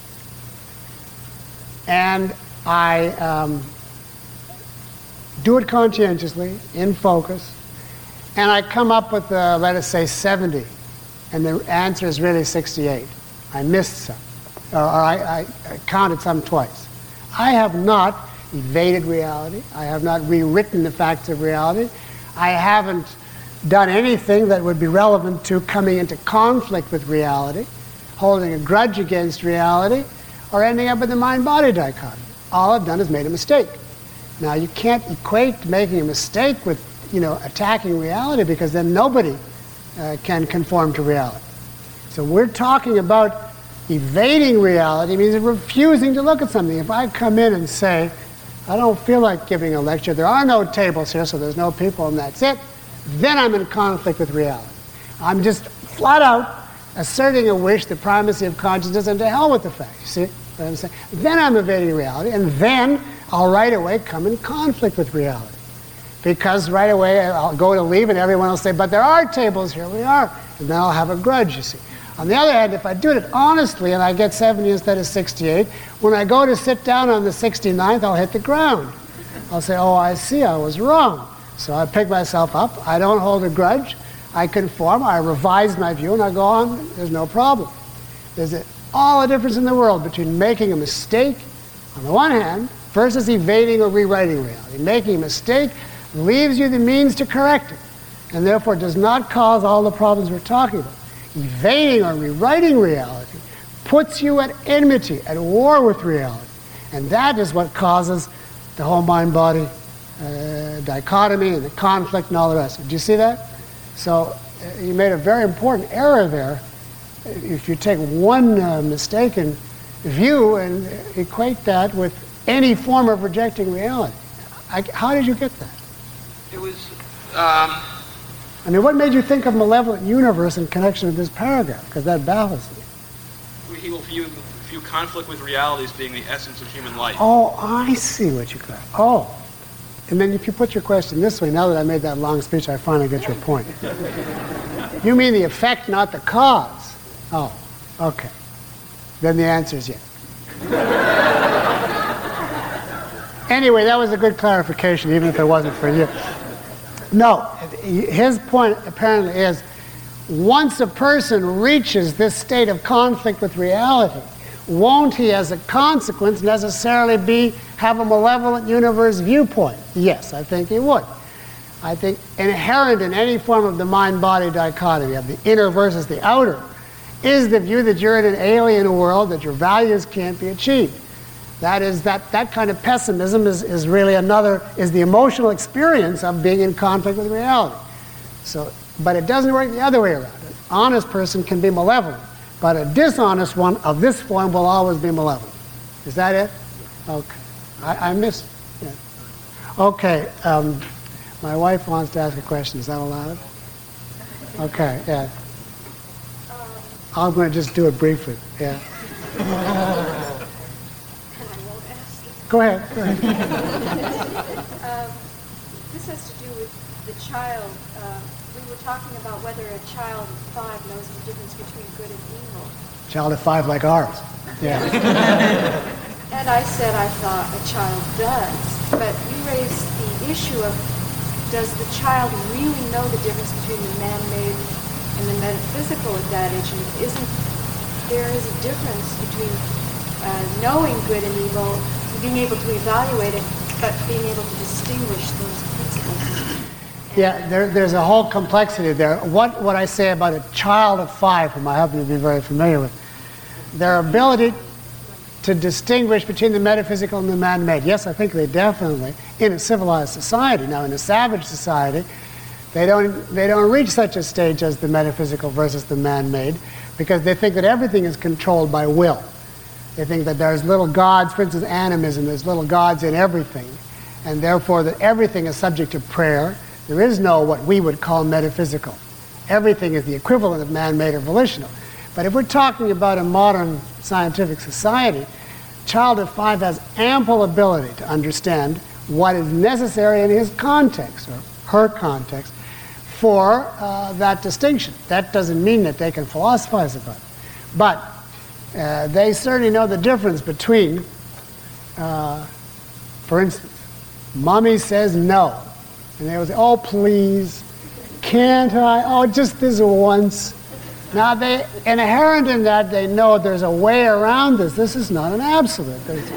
S1: and I um, do it conscientiously, in focus, and I come up with, uh, let us say, seventy, and the answer is really sixty-eight. I missed some, or, or I, I counted some twice. I have not evaded reality. I have not rewritten the facts of reality. I haven't done anything that would be relevant to coming into conflict with reality, holding a grudge against reality, or ending up in the mind-body dichotomy. All I've done is made a mistake. Now, you can't equate making a mistake with, you know, attacking reality, because then nobody uh, can conform to reality. So we're talking about evading reality, means refusing to look at something. If I come in and say, I don't feel like giving a lecture, there are no tables here, so there's no people, and that's it, then I'm in conflict with reality. I'm just flat out asserting a wish, the primacy of consciousness, and to hell with the facts. You see what I'm saying? Then I'm evading reality, and then I'll right away come in conflict with reality. Because right away I'll go to leave and everyone will say, but there are tables, here we are. And then I'll have a grudge, you see. On the other hand, if I do it honestly and I get seventy instead of sixty-eight, when I go to sit down on the sixty-ninth, I'll hit the ground. I'll say, oh, I see, I was wrong. So I pick myself up, I don't hold a grudge, I conform, I revise my view, and I go on, there's no problem. There's a, all the difference in the world between making a mistake, on the one hand, versus evading or rewriting reality. Making a mistake leaves you the means to correct it, and therefore does not cause all the problems we're talking about. Evading or rewriting reality puts you at enmity, at war with reality, and that is what causes the whole mind-body uh, dichotomy and the conflict and all the rest. Did you see that? So uh, you made a very important error there. If you take one uh, mistaken view and equate that with any form of rejecting reality. I, how did you get that?
S16: It was, um...
S1: I mean, what made you think of malevolent universe in connection with this paragraph? Because that baffles me.
S16: he will view, view conflict with reality as being the essence of human life.
S1: Oh, I see what you got. Oh. And then if you put your question this way, now that I made that long speech, I finally get your point. You mean the effect, not the cause? Oh, okay. Then the answer is yes. Anyway, that was a good clarification, even if it wasn't for you. No, his point apparently is, once a person reaches this state of conflict with reality, won't he, as a consequence, necessarily be have a malevolent universe viewpoint? Yes, I think he would. I think inherent in any form of the mind-body dichotomy, of the inner versus the outer, is the view that you're in an alien world, that your values can't be achieved. That is, that, that kind of pessimism is, is really another, is the emotional experience of being in conflict with reality. So, but it doesn't work the other way around. An honest person can be malevolent. but a dishonest one of this form will always be malevolent. Is that it? Okay. I, I missed. Yeah. Okay. Um, my wife wants to ask a question. Is that allowed? Okay. Yeah. I'm going to just do it briefly. Yeah. Go ahead. Go ahead.
S2: Um, this has to do with the child. Uh, we were talking about whether a child of five knows the difference between good and evil.
S1: Child of five like ours. Yeah.
S2: And I said I thought a child does. But you raised the issue of, does the child really know the difference between the man-made and the metaphysical at that age? And isn't there is a difference between uh, knowing good and evil, being able to evaluate it, but being able to distinguish those principles?
S1: Yeah, there, there's a whole complexity there. What what I say about a child of five, whom I happen to be very familiar with, their ability to distinguish between the metaphysical and the man-made. Yes, I think they definitely, in a civilized society. Now, in a savage society, they don't they don't reach such a stage as the metaphysical versus the man-made, because they think that everything is controlled by will. They think that there's little gods, for instance, animism, there's little gods in everything, and therefore that everything is subject to prayer. There is no what we would call metaphysical. Everything is the equivalent of man-made or volitional. But if we're talking about a modern scientific society, a child of five has ample ability to understand what is necessary in his context, or her context, for uh, that distinction. That doesn't mean that they can philosophize about it. But uh, they certainly know the difference between, uh, for instance, Mommy says no. And they will say, oh, please, can't I? Oh, just this once. Now, they, inherent in that, they know there's a way around this. This is not an absolute.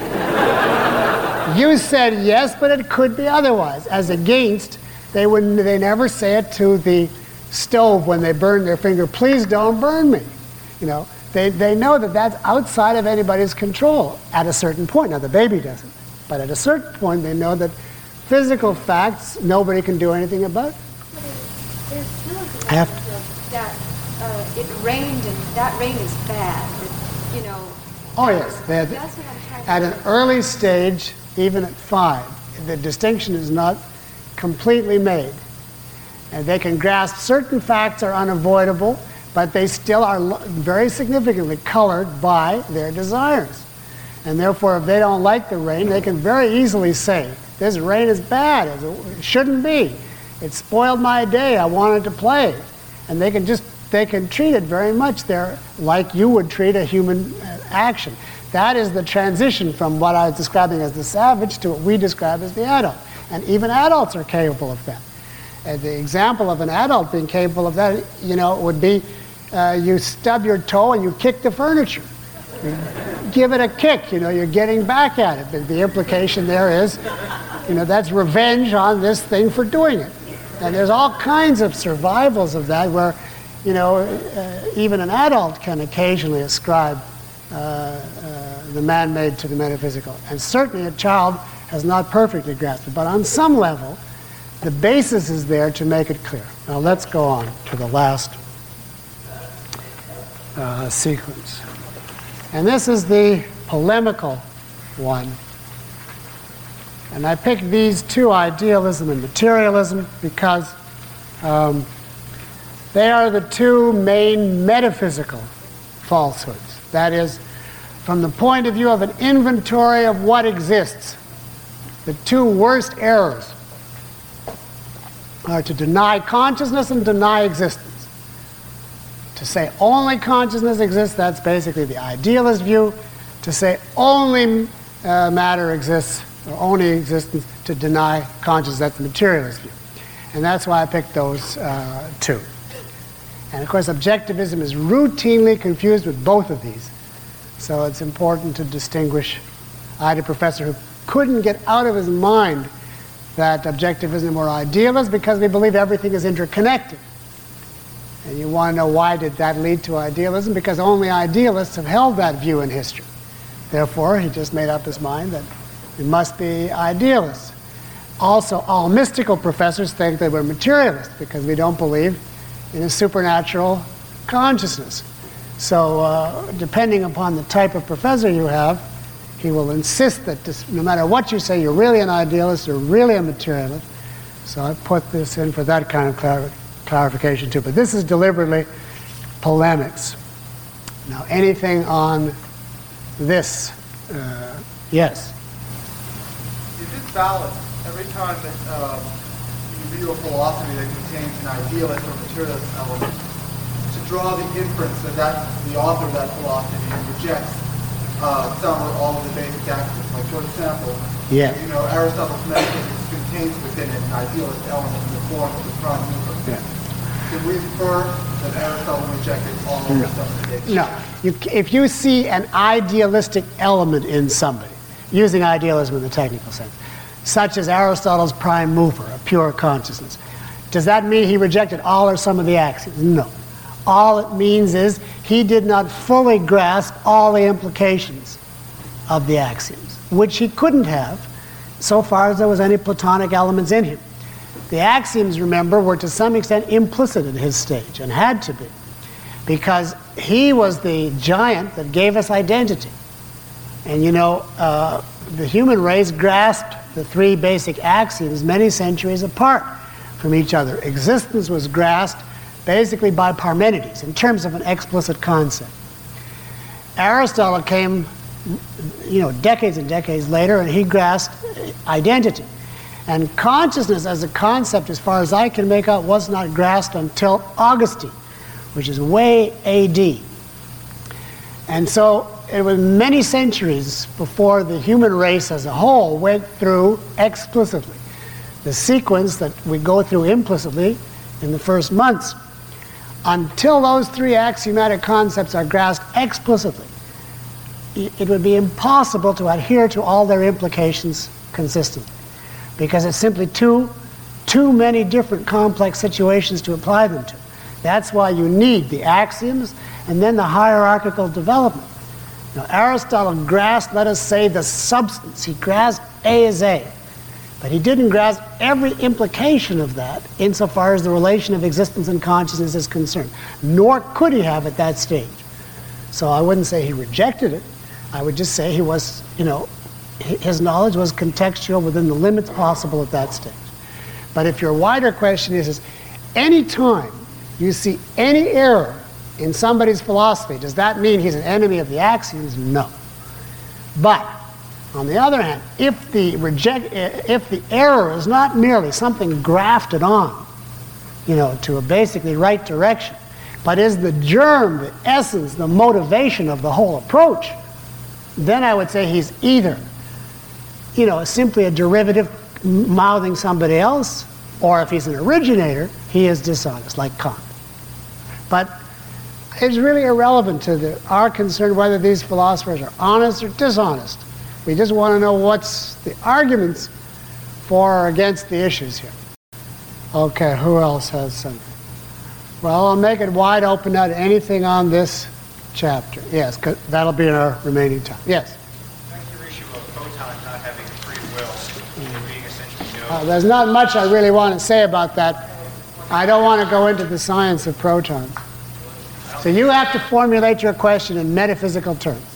S1: You said yes, but it could be otherwise. As against, they wouldn't. They never say it to the stove when they burn their finger. Please don't burn me. You know, they they know that that's outside of anybody's control at a certain point. Now, the baby doesn't, but at a certain point, they know that physical facts nobody can do anything about.
S2: There's still
S1: I have
S2: to. that uh, it rained and that rain is bad. It, you know.
S1: Oh yes, they had,
S2: That's what I'm trying to
S1: at an early stage, even at five, the distinction is not completely made. And they can grasp certain facts are unavoidable, but they still are lo- very significantly colored by their desires. And therefore, if they don't like the rain, they can very easily say, this rain is bad, it shouldn't be. It spoiled my day, I wanted to play. And they can just, they can treat it very much there like you would treat a human action. That is the transition from what I was describing as the savage to what we describe as the adult. And even adults are capable of that. And the example of an adult being capable of that, you know, would be uh, you stub your toe and you kick the furniture. You give it a kick, you know, you're getting back at it. But the implication there is, you know, that's revenge on this thing for doing it. And there's all kinds of survivals of that where, you know, uh, even an adult can occasionally ascribe uh, uh, the man-made to the metaphysical. And certainly a child has not perfectly grasped it. But on some level, the basis is there to make it clear. Now let's go on to the last uh, sequence. And this is the polemical one. And I picked these two, idealism and materialism, because um, they are the two main metaphysical falsehoods. That is, from the point of view of an inventory of what exists, the two worst errors are to deny consciousness and deny existence. To say only consciousness exists, that's basically the idealist view. To say only uh, matter exists, or only existence, to deny consciousness, that's the materialist view. And that's why I picked those uh, two. And of course, objectivism is routinely confused with both of these. So it's important to distinguish. I had a professor who couldn't get out of his mind that objectivism were idealists because we believe everything is interconnected. And you want to know why did that lead to idealism? Because only idealists have held that view in history. Therefore, he just made up his mind that we must be idealists. Also, all mystical professors think that we're materialists because we don't believe in a supernatural consciousness. So uh, depending upon the type of professor you have, he will insist that this, no matter what you say, you're really an idealist, you're really a materialist. So I put this in for that kind of clar clarification too. But this is deliberately polemics. Now, anything on this? Uh, yes?
S17: Is it valid every time that um, you view a philosophy that contains an idealist or materialist element to draw the inference that, that the author of that philosophy rejects uh, some or all of the basic axioms? Like, for example,
S1: yeah.
S17: you know, Aristotle's metaphysics contains within it an idealist element in the form of the prime mover.
S1: Yeah.
S17: Can we infer that Aristotle rejected all of the stuff that they
S1: No. You, if you see an idealistic element in somebody, using idealism in the technical sense, such as Aristotle's prime mover, a pure consciousness, does that mean he rejected all or some of the axioms? No. All it means is he did not fully grasp all the implications of the axioms, which he couldn't have so far as there was any Platonic elements in him. The axioms, remember, were to some extent implicit in his stage, and had to be, because he was the giant that gave us identity. And you know, uh, the human race grasped the three basic axioms many centuries apart from each other. Existence was grasped basically by Parmenides in terms of an explicit concept. Aristotle came, you know, decades and decades later, and he grasped identity. And consciousness as a concept, as far as I can make out, was not grasped until Augustine, which is way A D. And so it was many centuries before the human race as a whole went through explicitly the sequence that we go through implicitly in the first months. Until those three axiomatic concepts are grasped explicitly, it would be impossible to adhere to all their implications consistently, because it's simply too, too many different complex situations to apply them to. That's why you need the axioms and then the hierarchical development. Now, Aristotle grasped, let us say, the substance. He grasped A is A. But he didn't grasp every implication of that insofar as the relation of existence and consciousness is concerned. Nor could he have at that stage. So I wouldn't say he rejected it. I would just say he was, you know, his knowledge was contextual within the limits possible at that stage. But if your wider question is, is any time you see any error in somebody's philosophy, does that mean he's an enemy of the axioms? No. But on the other hand, if the reject, if the error is not merely something grafted on, you know, to a basically right direction, but is the germ, the essence, the motivation of the whole approach, then I would say he's either, you know, simply a derivative mouthing somebody else, or if he's an originator, he is dishonest, like Kant. But it's really irrelevant to the, our concern whether these philosophers are honest or dishonest. We just want to know what's the arguments for or against the issues here. Okay, who else has something? Well, I'll make it wide open now to anything on this chapter. Yes, 'cause that'll be in our remaining time. Yes?
S14: Back to your issue of photons not having free will, there being essentially no...
S1: Uh, there's not much I really want to say about that. I don't want to go into the science of protons. So you have to formulate your question in metaphysical terms.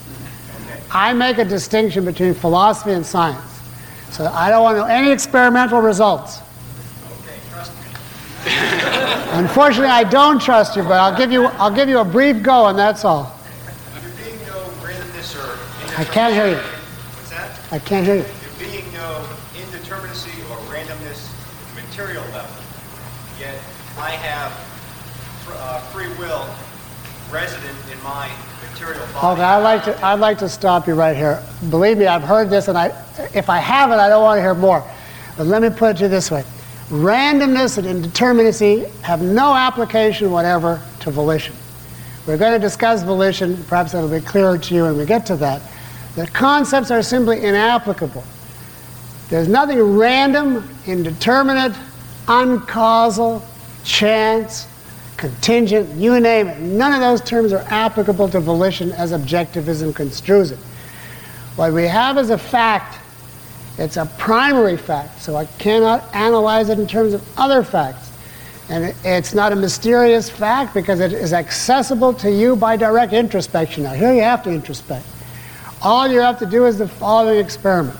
S1: I make a distinction between philosophy and science. So I don't want to know any experimental results.
S14: Okay, trust me.
S1: Unfortunately, I don't trust you, but I'll give you, I'll give you a brief go, and that's all.
S14: There being no randomness or...
S1: I can't hear you.
S14: What's that?
S1: I can't hear you.
S14: There being no indeterminacy or randomness material level, yet I have fr uh, free will resident in my material body.
S1: Okay, I'd like to, I'd like to stop you right here. Believe me, I've heard this, and I, if I haven't, I don't want to hear more. But let me put it to you this way. Randomness and indeterminacy have no application whatever to volition. We're going to discuss volition. Perhaps that'll be clearer to you when we get to that. The concepts are simply inapplicable. There's nothing random, indeterminate, uncausal, chance, contingent, you name it. None of those terms are applicable to volition as objectivism construes it. What we have is a fact. It's a primary fact, so I cannot analyze it in terms of other facts. And it, it's not a mysterious fact because it is accessible to you by direct introspection. Now, here you have to introspect. All you have to do is the following experiment.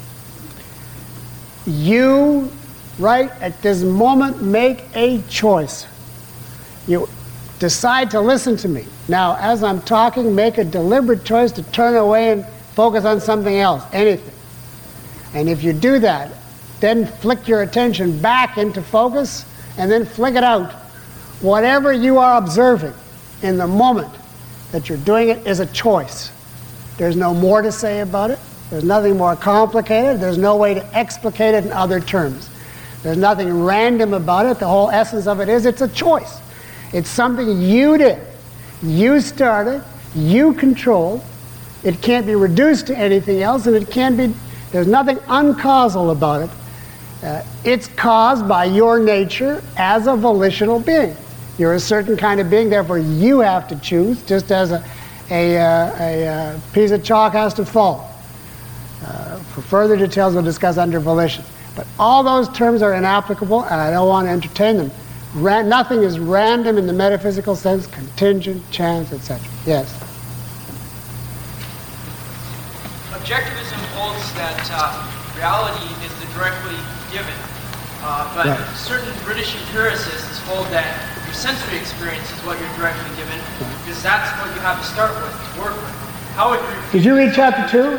S1: You, right at this moment, make a choice. You decide to listen to me. Now, as I'm talking, make a deliberate choice to turn away and focus on something else, anything. And if you do that, then flick your attention back into focus, and then flick it out. Whatever you are observing in the moment that you're doing it is a choice. There's no more to say about it. There's nothing more complicated. There's no way to explicate it in other terms. There's nothing random about it. The whole essence of it is it's a choice. It's something you did. You started. You controlled. It can't be reduced to anything else, and it can't be, there's nothing uncausal about it. Uh, it's caused by your nature as a volitional being. You're a certain kind of being, therefore you have to choose, just as a, a, uh, a uh, piece of chalk has to fall. Uh, for further details, we'll discuss under volition. But all those terms are inapplicable, and I don't want to entertain them. Ran- nothing is random in the metaphysical sense, contingent, chance, et cetera. Yes?
S18: Objectivism holds that uh, reality is the directly given, uh, but
S1: right.
S18: certain British empiricists hold that your sensory experience is what you're directly given, because that's what you have to start with, to work with. How would you...
S1: Did you read chapter two?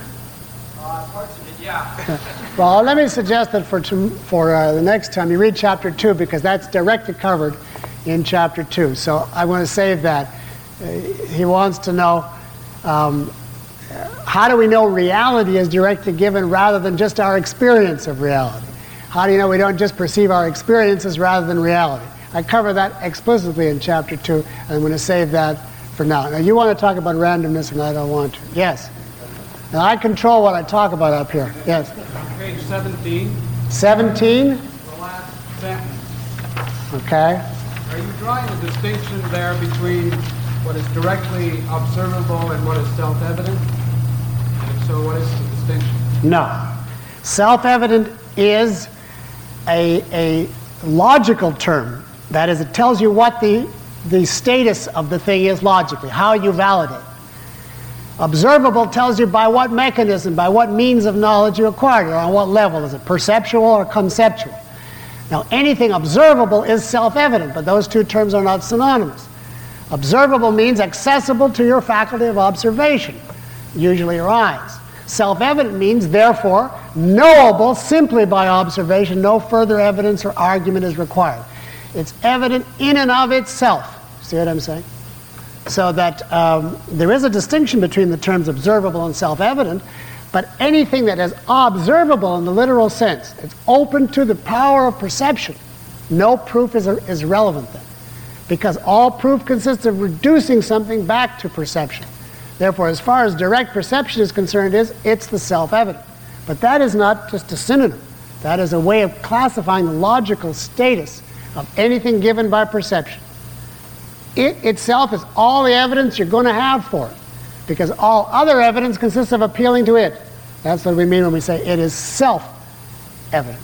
S18: Uh, parts of it, yeah.
S1: Well, let me suggest that for, to, for uh, the next time you read chapter two, because that's directly covered in chapter two. So I want to save that. Uh, he wants to know, um, how do we know reality is directly given rather than just our experience of reality? How do you know we don't just perceive our experiences rather than reality? I cover that explicitly in chapter two, and I'm going to save that for now. Now, you want to talk about randomness, and I don't want to. Yes? And I control what I talk about up here. Yes?
S8: Page seventeen.
S1: seventeen?
S8: The last sentence.
S1: Okay.
S8: Are you drawing a distinction there between what is directly observable and what is self-evident? And if so, what is the distinction?
S1: No. Self-evident is a, a logical term. That is, it tells you what the, the status of the thing is logically, how you validate. Observable tells you by what mechanism, by what means of knowledge you acquired it, on what level. Is it perceptual or conceptual? Now, anything observable is self-evident, but those two terms are not synonymous. Observable means accessible to your faculty of observation, usually your eyes. Self-evident means, therefore, knowable simply by observation. No further evidence or argument is required. It's evident in and of itself. See what I'm saying? So that um, there is a distinction between the terms observable and self-evident, but anything that is observable in the literal sense, it's open to the power of perception. No proof is, is relevant then, because all proof consists of reducing something back to perception. Therefore, as far as direct perception is concerned, is it's the self-evident. But that is not just a synonym. That is a way of classifying the logical status of anything given by perception. It itself is all the evidence you're going to have for it, because all other evidence consists of appealing to it. That's what we mean when we say it is self-evident.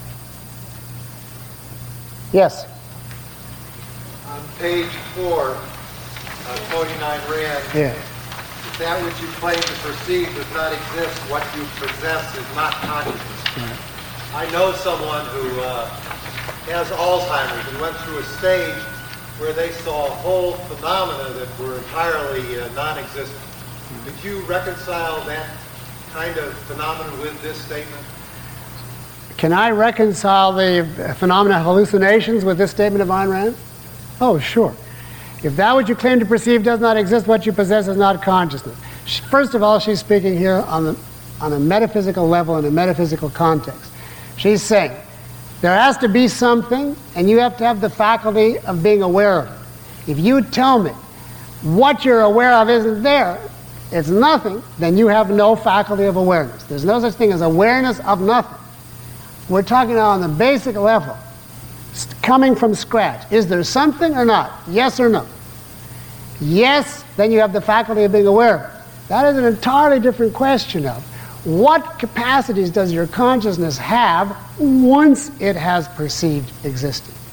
S1: Yes?
S17: On page four, uh, forty-nine Rand,
S1: Yeah.
S17: that which you claim to perceive does not exist. What you possess is not consciousness.
S1: Right.
S17: I know someone who uh, has Alzheimer's and went through a stage where they saw whole phenomena that were entirely uh, non-existent. Could you reconcile that kind of phenomenon with this statement?
S1: Can I reconcile the phenomena of hallucinations with this statement of Ayn Rand? Oh, sure. If that which you claim to perceive does not exist, what you possess is not consciousness. First of all, she's speaking here on, the, on a metaphysical level, in a metaphysical context. She's saying, there has to be something, and you have to have the faculty of being aware of it. If you tell me what you're aware of isn't there, it's nothing, then you have no faculty of awareness. There's no such thing as awareness of nothing. We're talking now on the basic level, coming from scratch. Is there something or not? Yes or no? Yes, then you have the faculty of being aware of it. That is an entirely different question of what capacities does your consciousness have once it has perceived existence?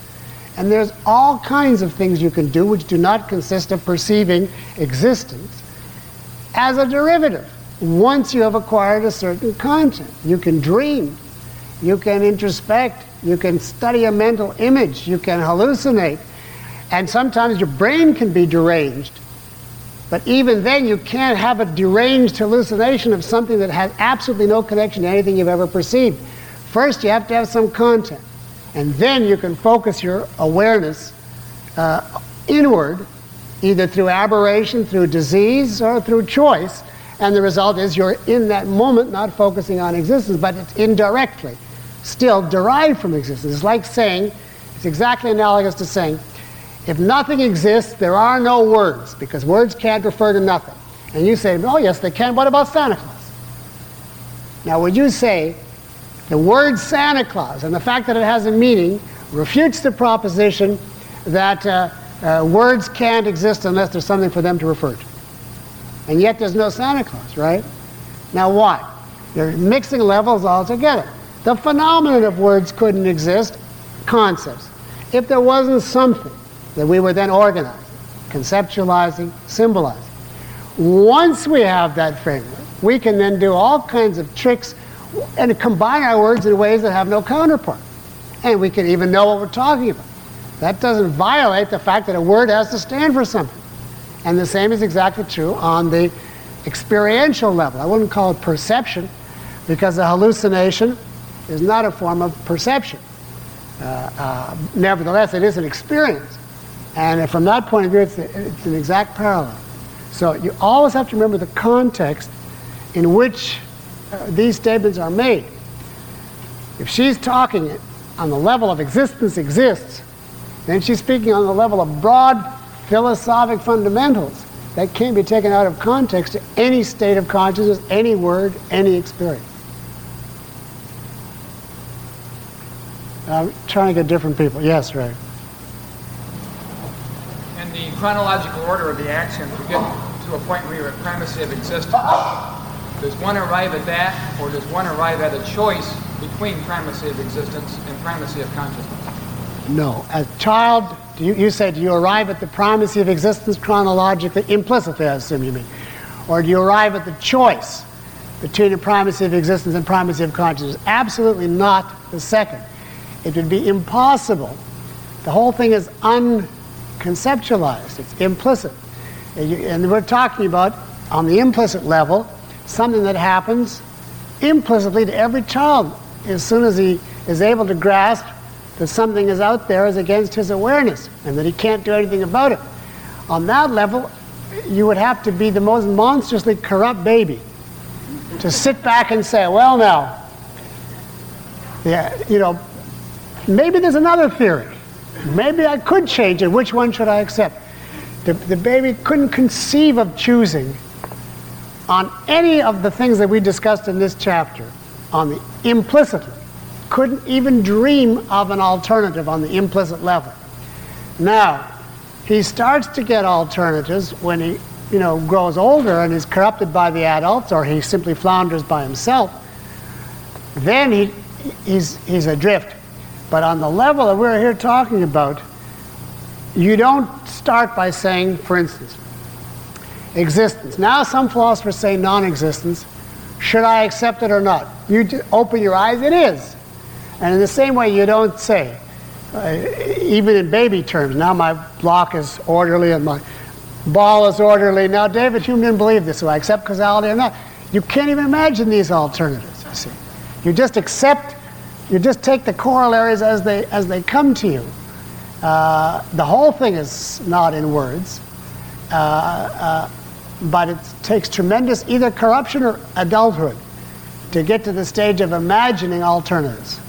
S1: And there's all kinds of things you can do which do not consist of perceiving existence as a derivative. Once you have acquired a certain content, you can dream, you can introspect, you can study a mental image, you can hallucinate, and sometimes your brain can be deranged. But even then, you can't have a deranged hallucination of something that has absolutely no connection to anything you've ever perceived. First, you have to have some content. And then you can focus your awareness uh, inward, either through aberration, through disease, or through choice. And the result is you're in that moment not focusing on existence, but it's indirectly still derived from existence. It's like saying, it's exactly analogous to saying, if nothing exists, there are no words, because words can't refer to nothing. And you say, oh yes, they can. What about Santa Claus? Now, would you say the word Santa Claus and the fact that it has a meaning refutes the proposition that uh, uh, words can't exist unless there's something for them to refer to? And yet there's no Santa Claus, right? Now why? You're mixing levels altogether. The phenomenon of words couldn't exist, concepts, if there wasn't something that we were then organizing, conceptualizing, symbolizing. Once we have that framework, we can then do all kinds of tricks and combine our words in ways that have no counterpart. And we can even know what we're talking about. That doesn't violate the fact that a word has to stand for something. And the same is exactly true on the experiential level. I wouldn't call it perception, because a hallucination is not a form of perception. Uh, uh, nevertheless, it is an experience. And from that point of view, it's, a, it's an exact parallel. So you always have to remember the context in which uh, these statements are made. If she's talking on the level of existence exists, then she's speaking on the level of broad philosophic fundamentals that can't be taken out of context to any state of consciousness, any word, any experience. I'm trying to get different people. Yes, Ray.
S19: In the chronological order of the axioms, we get to a point where you're at primacy of existence. Does one arrive at that, or does one arrive at a choice between primacy of existence and primacy of consciousness?
S1: No. As a child, do you, you say, do you arrive at the primacy of existence chronologically, implicitly, I assume you mean? Or do you arrive at the choice between the primacy of existence and primacy of consciousness? Absolutely not the second. It would be impossible. The whole thing is unconceptualized. It's implicit. And, you, and we're talking about, on the implicit level, something that happens implicitly to every child as soon as he is able to grasp that something is out there as against his awareness and that he can't do anything about it. On that level, you would have to be the most monstrously corrupt baby to sit back and say, well now, yeah, you know, maybe there's another theory. Maybe I could change it. Which one should I accept? The, the baby couldn't conceive of choosing on any of the things that we discussed in this chapter, on the implicitly, couldn't even dream of an alternative on the implicit level. Now, he starts to get alternatives when he, you know, grows older and is corrupted by the adults, or he simply flounders by himself. Then he, he's, he's adrift. But on the level that we're here talking about, you don't start by saying, for instance, existence. Now some philosophers say non-existence. Should I accept it or not? You open your eyes, it is. And in the same way, you don't say, uh, even in baby terms, now my block is orderly and my ball is orderly. Now, David Hume didn't believe this, so I accept causality or not. You can't even imagine these alternatives, you see. You just accept, you just take the corollaries as they, as they come to you. Uh, the whole thing is not in words, uh, uh, but it takes tremendous either corruption or adulthood to get to the stage of imagining alternatives.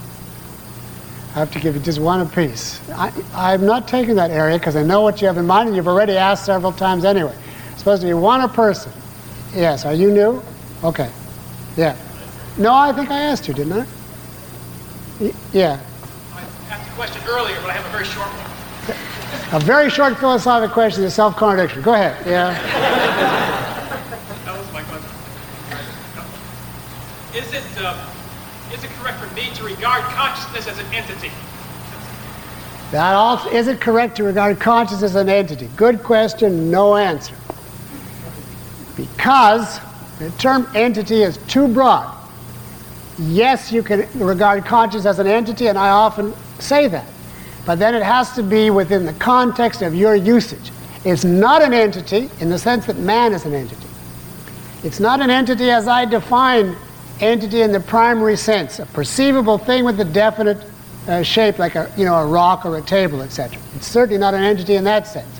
S1: I have to give you just one apiece. I, I'm not taking that area because I know what you have in mind, and you've already asked several times anyway. It's supposed to be one a person. Yes, are you new? Okay. Yeah. No, I think I asked you, didn't I? Y- yeah.
S20: I asked a question earlier, but I have a very short one.
S1: A very short philosophic question is self-contradiction. Go ahead. Yeah.
S20: That was my question. Is it, uh, is it correct for me to regard consciousness as an entity?
S1: That also, is it correct to regard consciousness as an entity? Good question, no answer. Because the term entity is too broad. Yes, you can regard consciousness as an entity, and I often say that. But then it has to be within the context of your usage. It's not an entity in the sense that man is an entity. It's not an entity as I define entity in the primary sense, a perceivable thing with a definite uh, shape like a, you know, a rock or a table, et cetera. It's certainly not an entity in that sense.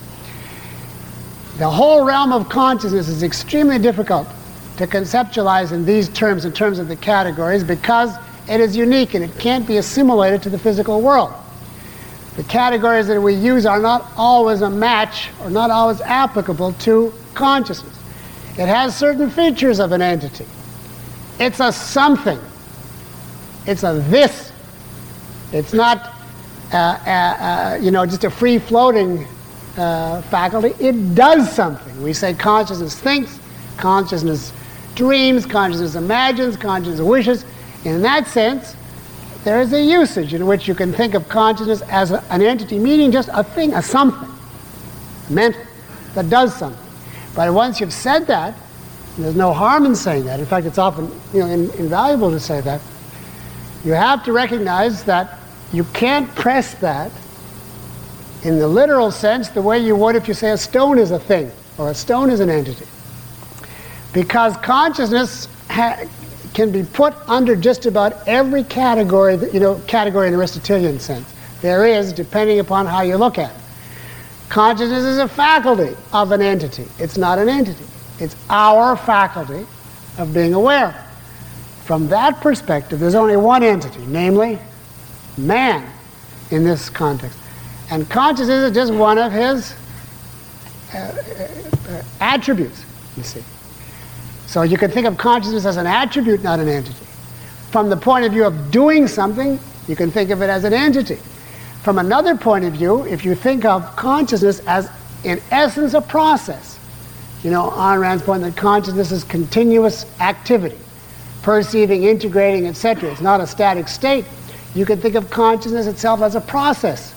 S1: The whole realm of consciousness is extremely difficult to conceptualize in these terms, in terms of the categories, because it is unique and it can't be assimilated to the physical world. The categories that we use are not always a match or not always applicable to consciousness. It has certain features of an entity. It's a something. It's a this. It's not, uh, uh, uh, you know, just a free-floating uh, faculty. It does something. We say consciousness thinks, consciousness dreams, consciousness imagines, consciousness wishes. In that sense, there is a usage in which you can think of consciousness as a, an entity, meaning just a thing, a something, mental, that does something. But once you've said that, and there's no harm in saying that. In fact, it's often, you know, in, invaluable to say that. You have to recognize that you can't press that in the literal sense the way you would if you say a stone is a thing or a stone is an entity. Because consciousness ha- can be put under just about every category, that, you know, category in the Aristotelian sense. There is, depending upon how you look at it. Consciousness is a faculty of an entity. It's not an entity. It's our faculty of being aware. From that perspective, there's only one entity, namely man in this context. And consciousness is just one of his uh, uh, attributes, you see. So you can think of consciousness as an attribute, not an entity. From the point of view of doing something, you can think of it as an entity. From another point of view, if you think of consciousness as, in essence, a process, you know, Ayn Rand's point that consciousness is continuous activity, perceiving, integrating, et cetera. It's not a static state. You can think of consciousness itself as a process.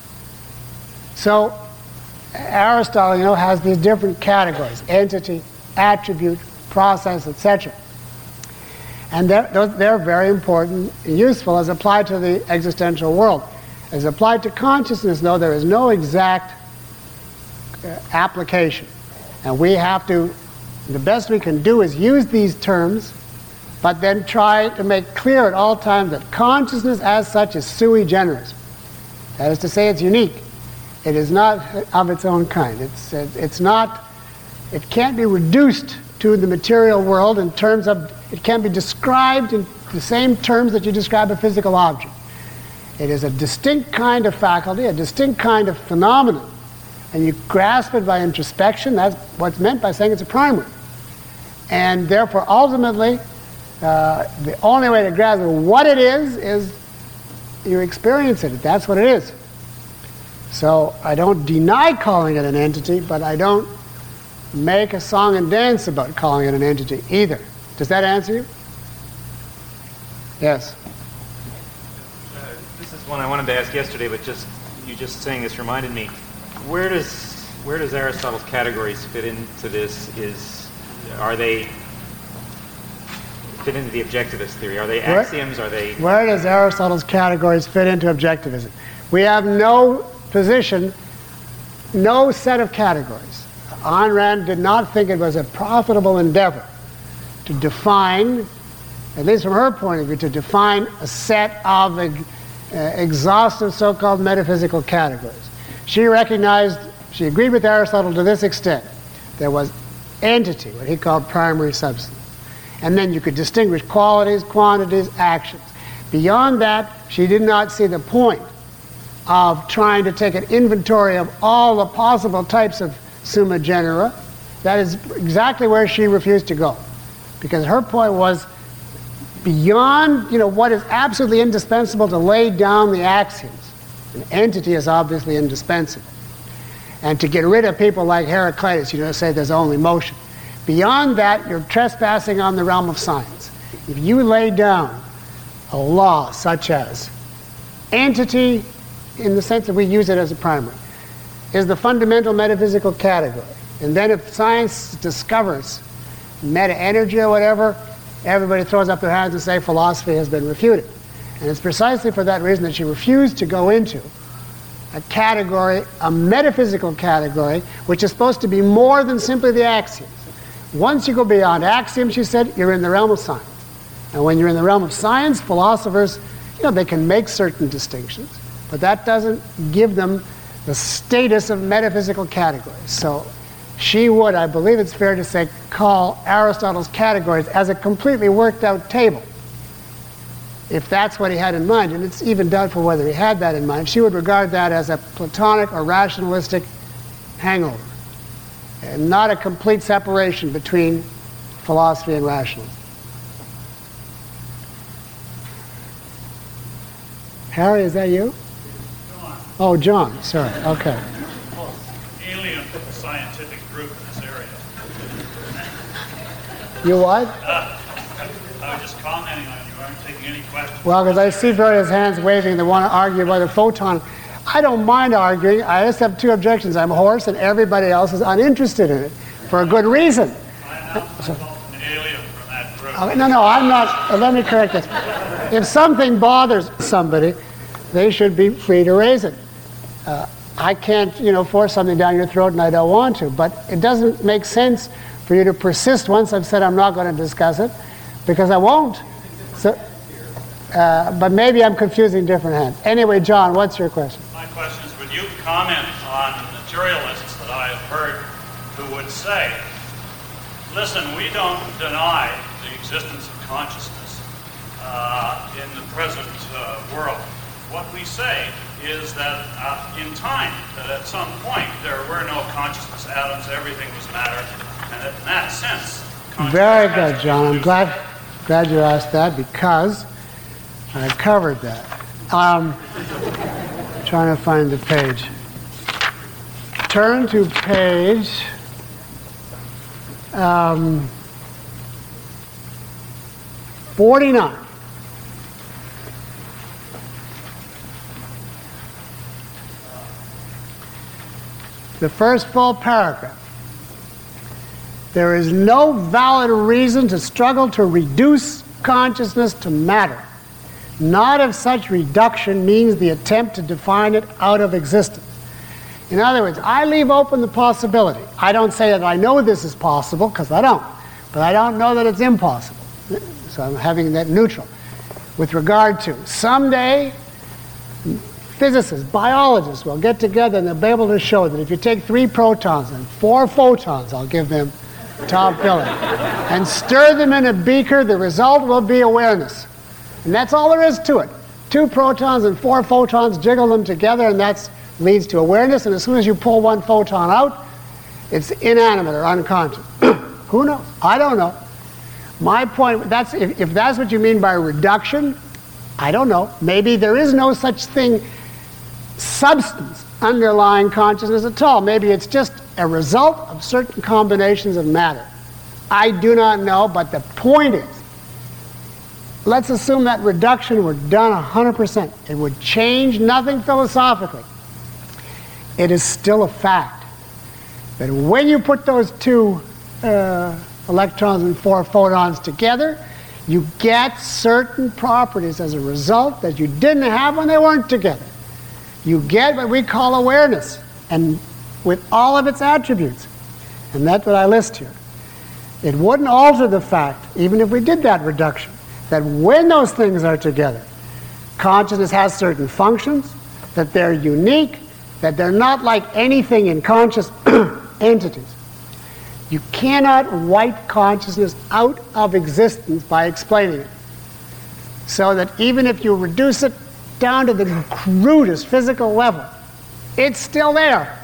S1: So Aristotle, you know, has these different categories: entity, attribute, process, et cetera. And they're, they're very important and useful as applied to the existential world. As applied to consciousness, though, there is no exact uh, application. And we have to, the best we can do is use these terms, but then try to make clear at all times that consciousness as such is sui generis. That is to say, it's unique. It is not of its own kind. It's, it's not, it can't be reduced to the material world in terms of, it can't be described in the same terms that you describe a physical object. It is a distinct kind of faculty, a distinct kind of phenomenon. And you grasp it by introspection. That's what's meant by saying it's a primary. And therefore, ultimately, uh, the only way to grasp what it is, is you experience it. That's what it is. So I don't deny calling it an entity, but I don't make a song and dance about calling it an entity either. Does that answer you? Yes.
S21: This is one I wanted to ask yesterday, but just you just saying this reminded me. Where does where does Aristotle's categories fit into this? Is are they fit into the objectivist theory? Are they axioms? Are they?
S1: Where does Aristotle's categories fit into objectivism? We have no position, no set of categories. Ayn Rand did not think it was a profitable endeavor to define, at least from her point of view, to define a set of uh, exhaustive so-called metaphysical categories. She recognized, she agreed with Aristotle to this extent. There was entity, what he called primary substance. And then you could distinguish qualities, quantities, actions. Beyond that, she did not see the point of trying to take an inventory of all the possible types of summa genera. That is exactly where she refused to go. Because her point was beyond, you know, what is absolutely indispensable to lay down the axioms. An entity is obviously indispensable. And to get rid of people like Heraclitus, you know, say there's only motion. Beyond that, you're trespassing on the realm of science. If you lay down a law such as entity in the sense that we use it as a primary, is the fundamental metaphysical category. And then if science discovers meta-energy or whatever, everybody throws up their hands and say philosophy has been refuted. And it's precisely for that reason that she refused to go into a category, a metaphysical category, which is supposed to be more than simply the axioms. Once you go beyond axioms, she said, you're in the realm of science. And when you're in the realm of science, philosophers, you know, they can make certain distinctions, but that doesn't give them the status of metaphysical categories. So she would, I believe it's fair to say, call Aristotle's categories as a completely worked out table. If that's what he had in mind, and it's even doubtful whether he had that in mind, she would regard that as a Platonic or rationalistic hangover, and not a complete separation between philosophy and rationalism. Harry, is that you?
S4: John.
S1: Oh, John, sorry, okay.
S4: Alien to the scientific group in this area.
S1: You what?
S4: Uh, I was just commenting on you. I aren't taking any questions.
S1: Well, because I see various hands waving that want to argue about the photon. I don't mind arguing. I just have two objections. I'm hoarse, and everybody else is uninterested in it for a good reason. So,
S4: An alien from that group.
S1: okay, no, no, I'm not. uh, Let me correct this. If something bothers somebody, they should be free to raise it. Uh, I can't, you know, force something down your throat, and I don't want to. But it doesn't make sense for you to persist once I've said I'm not going to discuss it, because I won't. So, uh, but maybe I'm confusing different hands. Anyway, John, what's your question?
S4: My question is, would you comment on materialists that I have heard who would say, listen, we don't deny the existence of consciousness uh, in the present uh, world. What we say is that uh, in time, that at some point there were no consciousness atoms, everything was matter, and that in that sense,
S1: Very good, John. I'm glad, glad you asked that, because I covered that. Um, trying to find the page. Turn to page um, forty-nine. The first full paragraph. There is no valid reason to struggle to reduce consciousness to matter. Not if such reduction means the attempt to define it out of existence. In other words, I leave open the possibility. I don't say that I know this is possible, because I don't. But I don't know that it's impossible. So I'm having that neutral. With regard to someday, physicists, biologists will get together and they'll be able to show that if you take three protons and four photons, I'll give them top billing, and stir them in a beaker, the result will be awareness. And that's all there is to it. Two protons and four photons, jiggle them together, and that leads to awareness. And as soon as you pull one photon out, it's inanimate or unconscious. Who knows? I don't know. My point, that's if, if that's what you mean by reduction, I don't know. Maybe there is no such thing, substance underlying consciousness at all. Maybe it's just a result of certain combinations of matter. I do not know, but the point is, let's assume that reduction were done one hundred percent. It would change nothing philosophically. It is still a fact that when you put those two uh, electrons and four photons together, you get certain properties as a result that you didn't have when they weren't together. You get what we call awareness, and with all of its attributes. And that's what I list here. It wouldn't alter the fact, even if we did that reduction, that when those things are together, consciousness has certain functions, that they're unique, that they're not like anything in conscious entities. You cannot wipe consciousness out of existence by explaining it. So that even if you reduce it down to the crudest physical level, it's still there.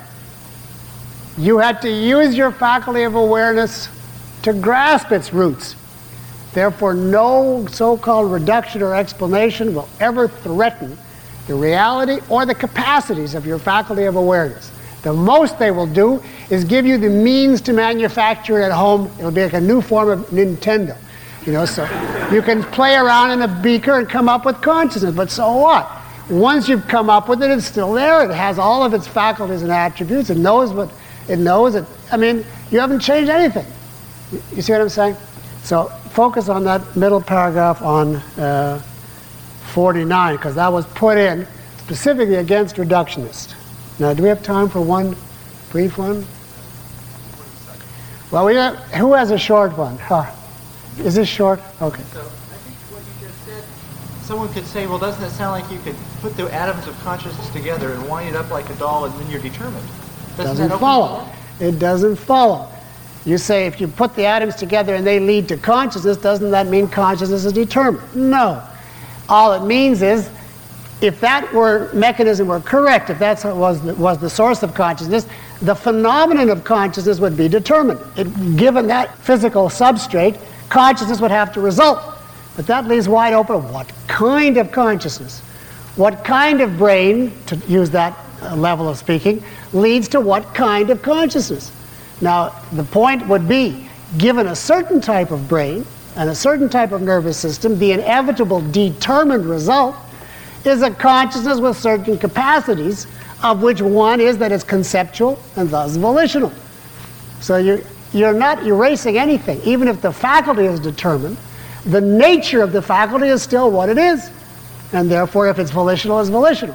S1: You had to use your faculty of awareness to grasp its roots. Therefore, no so-called reduction or explanation will ever threaten the reality or the capacities of your faculty of awareness. The most they will do is give you the means to manufacture it at home. It'll be like a new form of Nintendo. You know, so you can play around in a beaker and come up with consciousness, but so what? once you've come up with it, it's still there. It has all of its faculties and attributes. It knows what it knows. It, I mean, you haven't changed anything. You see what I'm saying? So focus on that middle paragraph on uh, forty-nine, because that was put in specifically against reductionists. Now, do we have time for one brief one? Well, we have, who has a short one? Huh. Is this short? Okay.
S5: So I think what you just said, someone could say, well, doesn't it sound like you could put the atoms of consciousness together and wind it up like a doll and then you're determined? Doesn't,
S1: Doesn't
S5: that open
S1: follow.
S5: the door?
S1: It doesn't follow. You say if you put the atoms together and they lead to consciousness, doesn't that mean consciousness is determined? No. All it means is, if that were mechanism were correct, if that was the, was the source of consciousness, the phenomenon of consciousness would be determined. It, given that physical substrate, consciousness would have to result. But that leaves wide open what kind of consciousness, what kind of brain, to use that uh, level of speaking, leads to what kind of consciousness. Now, the point would be, given a certain type of brain and a certain type of nervous system, the inevitable determined result is a consciousness with certain capacities, of which one is that it's conceptual and thus volitional. So you're, you're not erasing anything. Even if the faculty is determined, the nature of the faculty is still what it is. And therefore, if it's volitional, it's volitional.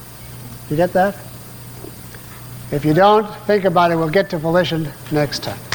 S1: You get that? If you don't, think about it. We'll get to volition next time.